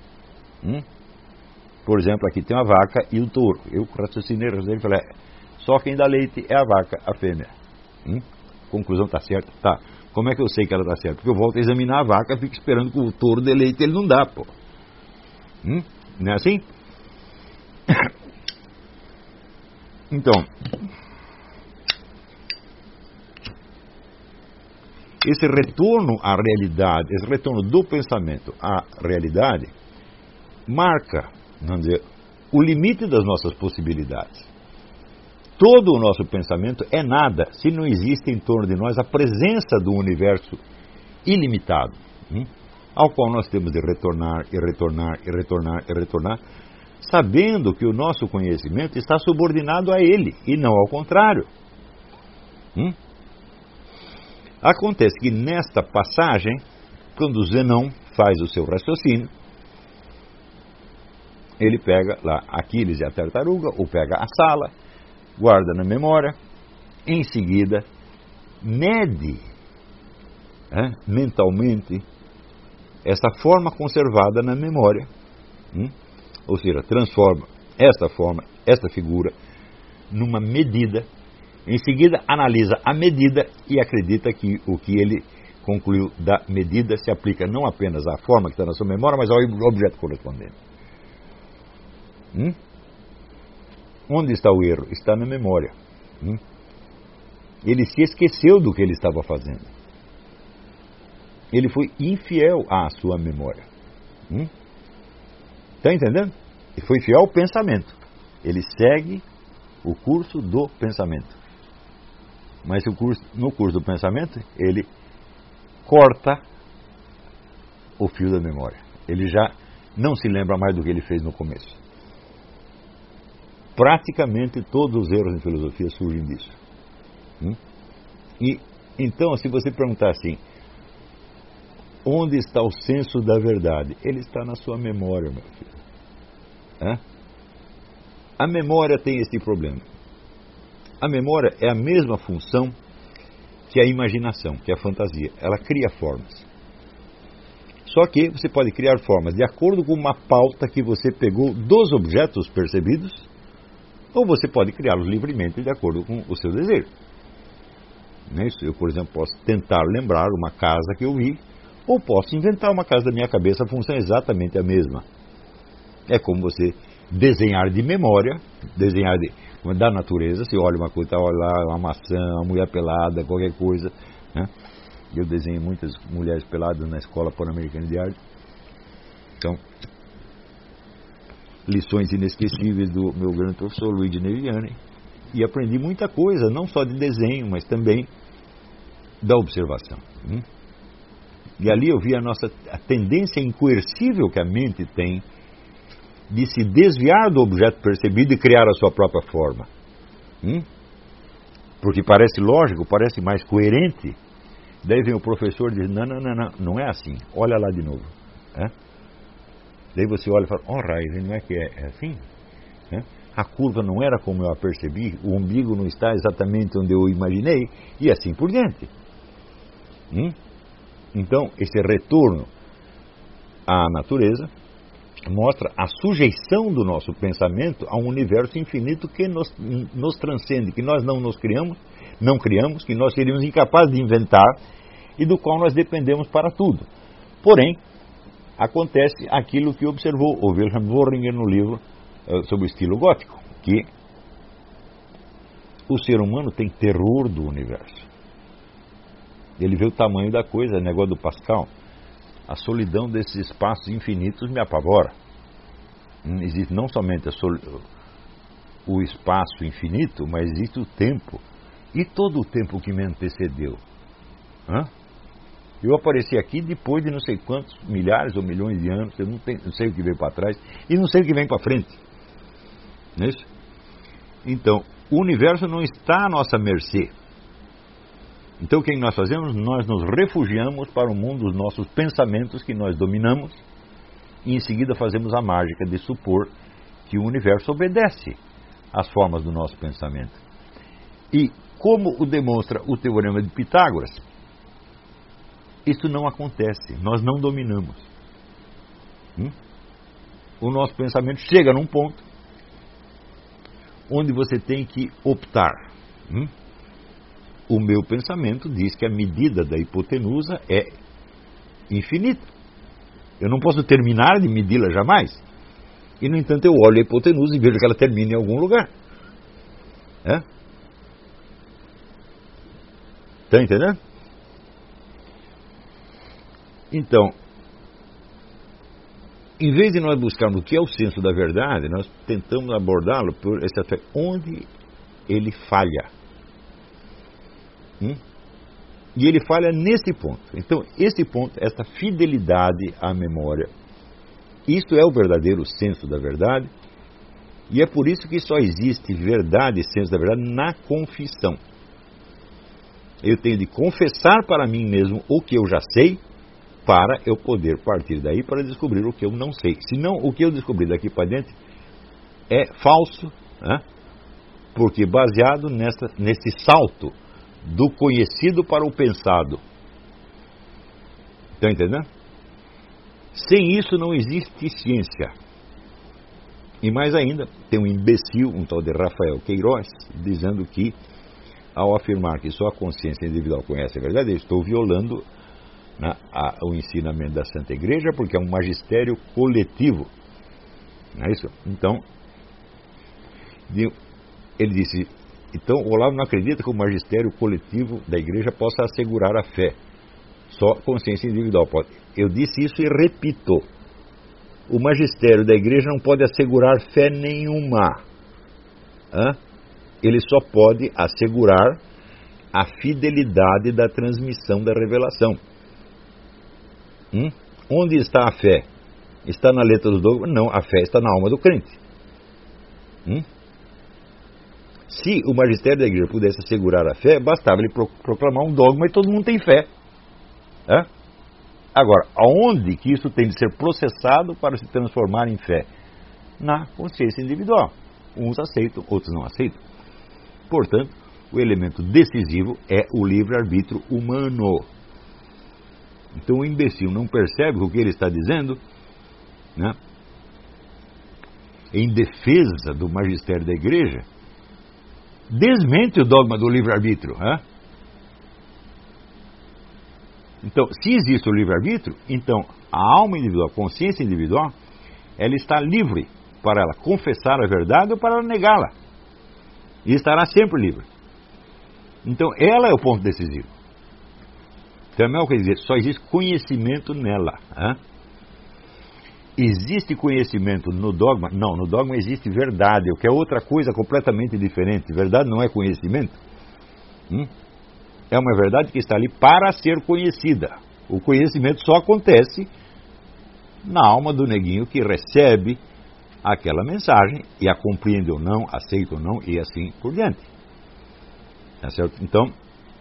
Por exemplo, aqui tem a vaca e o touro. Eu raciocinei e falei, só quem dá leite é a vaca, a fêmea. Conclusão, está certa? Tá. Como é que eu sei que ela está certa? Porque eu volto a examinar a vaca e fico esperando que o touro dê leite, ele não dá, pô. Não é assim? Então, esse retorno à realidade, esse retorno do pensamento à realidade, marca, vamos dizer, o limite das nossas possibilidades. Todo o nosso pensamento é nada se não existe em torno de nós a presença do universo ilimitado, ao qual nós temos de retornar e retornar e retornar e retornar, sabendo que o nosso conhecimento está subordinado a ele e não ao contrário. Acontece que nesta passagem, quando Zenão faz o seu raciocínio, ele pega lá Aquiles e a tartaruga, ou pega a sala, guarda na memória, em seguida mede mentalmente essa forma conservada na memória, ou seja, transforma esta forma, esta figura, numa medida. Em seguida, analisa a medida e acredita que o que ele concluiu da medida se aplica não apenas à forma que está na sua memória, mas ao objeto correspondente. Onde está o erro? Está na memória. Ele se esqueceu do que ele estava fazendo. Ele foi infiel à sua memória. Está entendendo? Ele foi fiel ao pensamento. Ele segue o curso do pensamento. Mas no curso do pensamento, ele corta o fio da memória. Ele já não se lembra mais do que ele fez no começo. Praticamente todos os erros em filosofia surgem disso. E então, se você perguntar assim, onde está o senso da verdade? Ele está na sua memória, meu filho. A memória tem esse problema. A memória é a mesma função que a imaginação, que a fantasia. Ela cria formas. Só que você pode criar formas de acordo com uma pauta que você pegou dos objetos percebidos, ou você pode criá-los livremente de acordo com o seu desejo. Eu, por exemplo, posso tentar lembrar uma casa que eu vi, ou posso inventar uma casa da minha cabeça, a função é exatamente a mesma. É como você desenhar de memória, desenhar da natureza, se olha uma coisa, olha lá uma maçã, uma mulher pelada, qualquer coisa. Eu desenhei muitas mulheres peladas na Escola Pan-Americana de Arte. Então, lições inesquecíveis do meu grande professor Luigi Neviani. E aprendi muita coisa, não só de desenho, mas também da observação. E ali eu vi a tendência incoercível que a mente tem de se desviar do objeto percebido e criar a sua própria forma. Porque parece lógico, parece mais coerente. Daí vem o professor e diz, não é assim, olha lá de novo. Daí você olha e fala, Raiz, não é que é assim? A curva não era como eu a percebi, o umbigo não está exatamente onde eu imaginei, e assim por diante. Então, esse retorno à natureza mostra a sujeição do nosso pensamento a um universo infinito que nos transcende, que nós não criamos, que nós seríamos incapazes de inventar e do qual nós dependemos para tudo. Porém, acontece aquilo que observou o Wilhelm Worringer no livro sobre o estilo gótico, que o ser humano tem terror do universo. Ele vê o tamanho da coisa, negócio do Pascal. A solidão desses espaços infinitos me apavora. Existe não somente o espaço infinito, mas existe o tempo. E todo o tempo que me antecedeu. Eu apareci aqui depois de não sei quantos milhares ou milhões de anos, eu não sei o que veio para trás e não sei o que vem para frente. Não é isso? Então, o universo não está à nossa mercê. Então o que nós fazemos? Nós nos refugiamos para o mundo dos nossos pensamentos que nós dominamos e em seguida fazemos a mágica de supor que o universo obedece às formas do nosso pensamento. E como o demonstra o teorema de Pitágoras, isso não acontece, nós não dominamos. O nosso pensamento chega num ponto onde você tem que optar. O meu pensamento diz que a medida da hipotenusa é infinita. Eu não posso terminar de medi-la jamais. E, no entanto, eu olho a hipotenusa e vejo que ela termina em algum lugar. Está entendendo? Então, em vez de nós buscarmos o que é o senso da verdade, nós tentamos abordá-lo por esse aspecto, onde ele falha. E ele falha nesse ponto. Então, esse ponto, essa fidelidade à memória, isto é o verdadeiro senso da verdade, e é por isso que só existe verdade e senso da verdade na confissão. Eu tenho de confessar para mim mesmo o que eu já sei, para eu poder partir daí para descobrir o que eu não sei. Senão, o que eu descobri daqui para dentro é falso, porque baseado nesse salto do conhecido para o pensado. Estão entendendo? Sem isso não existe ciência. E mais ainda, tem um imbecil, um tal de Rafael Queiroz, dizendo que, ao afirmar que só a consciência individual conhece a verdade, eu estou violando o ensinamento da Santa Igreja, porque é um magistério coletivo. Não é isso? Então, ele disse, então o Olavo não acredita que o magistério coletivo da Igreja possa assegurar a fé. Só consciência individual pode. Eu disse isso e repito. O magistério da Igreja não pode assegurar fé nenhuma. Ele só pode assegurar a fidelidade da transmissão da revelação. Onde está a fé? Está na letra do dogma? Não, a fé está na alma do crente. Se o magistério da igreja pudesse assegurar a fé, bastava ele proclamar um dogma e todo mundo tem fé. Agora, aonde que isso tem de ser processado para se transformar em fé? Na consciência individual. Uns aceitam, outros não aceitam. Portanto, o elemento decisivo é o livre-arbítrio humano. Então o imbecil não percebe o que ele está dizendo, em defesa do magistério da igreja, desmente o dogma do livre-arbítrio. Então, se existe o livre-arbítrio, então a alma individual, a consciência individual, ela está livre para ela confessar a verdade ou para ela negá-la. E estará sempre livre. Então, ela é o ponto decisivo. Também quer dizer, só existe conhecimento nela. Existe conhecimento no dogma? Não, no dogma existe verdade, o que é outra coisa completamente diferente. Verdade não é conhecimento. É uma verdade que está ali para ser conhecida. O conhecimento só acontece na alma do neguinho que recebe aquela mensagem e a compreende ou não, aceita ou não e assim por diante. Tá certo? Então,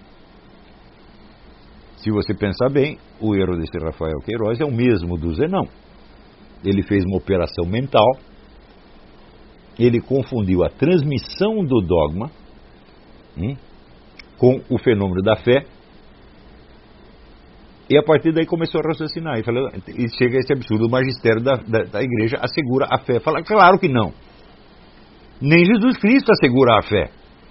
se você pensar bem, o erro desse Rafael Queiroz é o mesmo do Zenão. Ele fez uma operação mental, ele confundiu a transmissão do dogma com o fenômeno da fé, e a partir daí começou a raciocinar, e chega a esse absurdo, o magistério da igreja assegura a fé. Fala, claro que não. Nem Jesus Cristo assegura a fé.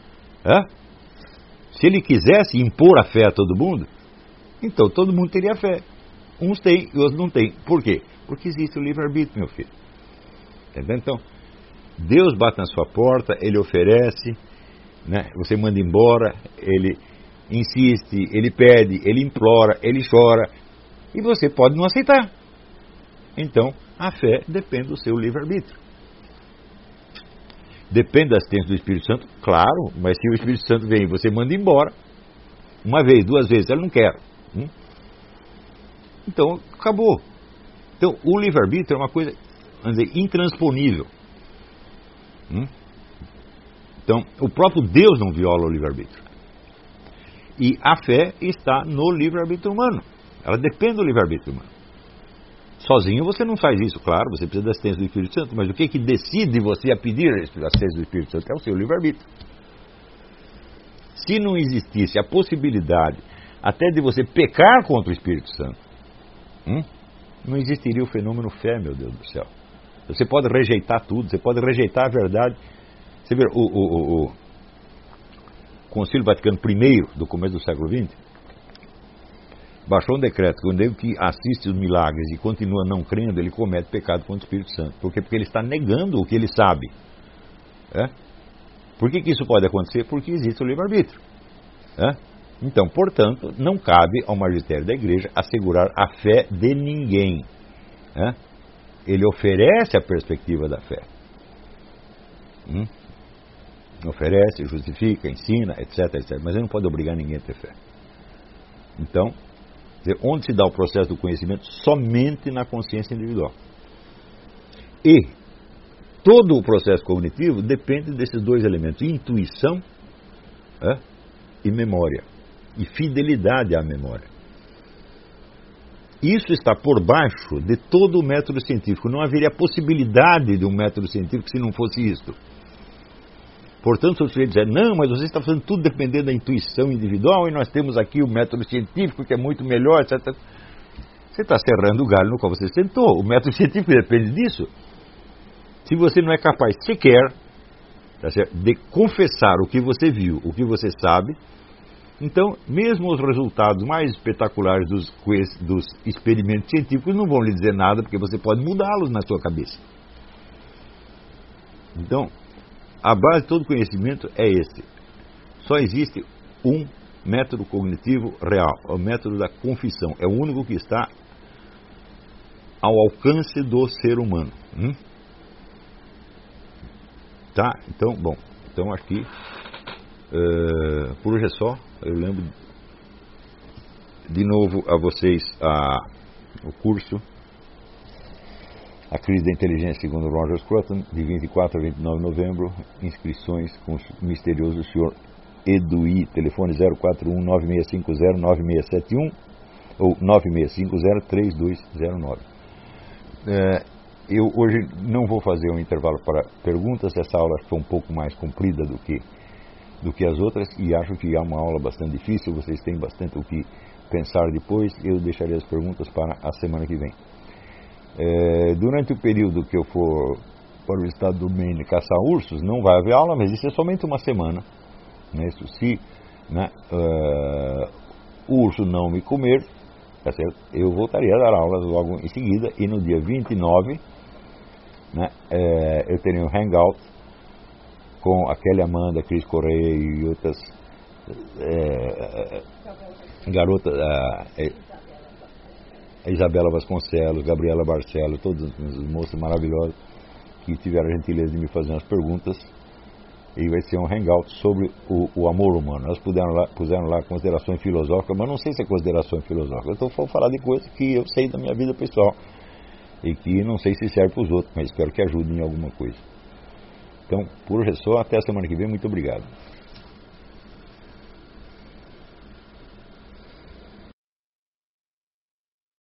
Se ele quisesse impor a fé a todo mundo, então todo mundo teria fé. Uns têm e outros não têm. Por quê? Porque existe o livre-arbítrio, meu filho. Entendeu? Então, Deus bate na sua porta, ele oferece, você manda embora, ele insiste, ele pede, ele implora, ele chora, e você pode não aceitar. Então, a fé depende do seu livre-arbítrio. Depende da assistência do Espírito Santo, claro, mas se o Espírito Santo vem e você manda embora, uma vez, duas vezes, ela não quer. Então, acabou. Então, o livre-arbítrio é uma coisa, vamos dizer, intransponível. Então, o próprio Deus não viola o livre-arbítrio. E a fé está no livre-arbítrio humano. Ela depende do livre-arbítrio humano. Sozinho você não faz isso, claro, você precisa da assistência do Espírito Santo, mas o que decide você a pedir a assistência do Espírito Santo é o seu livre-arbítrio. Se não existisse a possibilidade até de você pecar contra o Espírito Santo, não existiria o fenômeno fé, meu Deus do céu. Você pode rejeitar tudo, você pode rejeitar a verdade. Você vê, o Concílio Vaticano I, do começo do século XX, baixou um decreto que o nego que assiste os milagres e continua não crendo, ele comete pecado contra o Espírito Santo. Por quê? Porque ele está negando o que ele sabe. Por que isso pode acontecer? Porque existe o livre-arbítrio. Então, portanto, não cabe ao magistério da igreja assegurar a fé de ninguém. Ele oferece a perspectiva da fé. Oferece, justifica, ensina, etc, etc. Mas ele não pode obrigar ninguém a ter fé. Então, onde se dá o processo do conhecimento? Somente na consciência individual. E todo o processo cognitivo depende desses dois elementos: intuição e memória. E fidelidade à memória. Isso está por baixo de todo o método científico. Não haveria possibilidade de um método científico se não fosse isto. Portanto, se o sujeito dizer, não, mas você está fazendo tudo dependendo da intuição individual e nós temos aqui o método científico que é muito melhor, etc. Você está serrando o galho no qual você sentou. O método científico depende disso. Se você não é capaz sequer de confessar o que você viu, o que você sabe, então, mesmo os resultados mais espetaculares dos experimentos científicos não vão lhe dizer nada, porque você pode mudá-los na sua cabeça. Então, a base de todo conhecimento é este. Só existe um método cognitivo real, o método da confissão. É o único que está ao alcance do ser humano. Tá? Então, bom. Então, aqui, por hoje é só. Eu lembro de novo a vocês o curso A Crise da Inteligência segundo Roger Scruton, de 24 a 29 de novembro, inscrições com o misterioso senhor Eduí, telefone 041-9650-9671 ou 9650-3209. Eu hoje não vou fazer um intervalo para perguntas, essa aula foi um pouco mais comprida do que as outras, e acho que é uma aula bastante difícil, vocês têm bastante o que pensar depois. Eu deixarei as perguntas para a semana que vem. Durante o período que eu for para o estado do Maine caçar ursos, não vai haver aula, mas isso é somente uma semana. Se o urso não me comer, tá certo? Eu voltaria a dar aulas logo em seguida, e no dia 29 eu terei um hangout com a Kelly Amanda, Cris Correia e outras garotas, a Isabela Vasconcelos, Gabriela Barcelo, todos os moços maravilhosos que tiveram a gentileza de me fazer umas perguntas, e vai ser um hangout sobre o amor humano. Nós puseram lá considerações filosóficas, mas não sei se é consideração filosófica. Eu estou falando de coisas que eu sei da minha vida pessoal e que não sei se serve para os outros, mas espero que ajudem em alguma coisa. Então, por hoje é só, até a semana que vem, muito obrigado.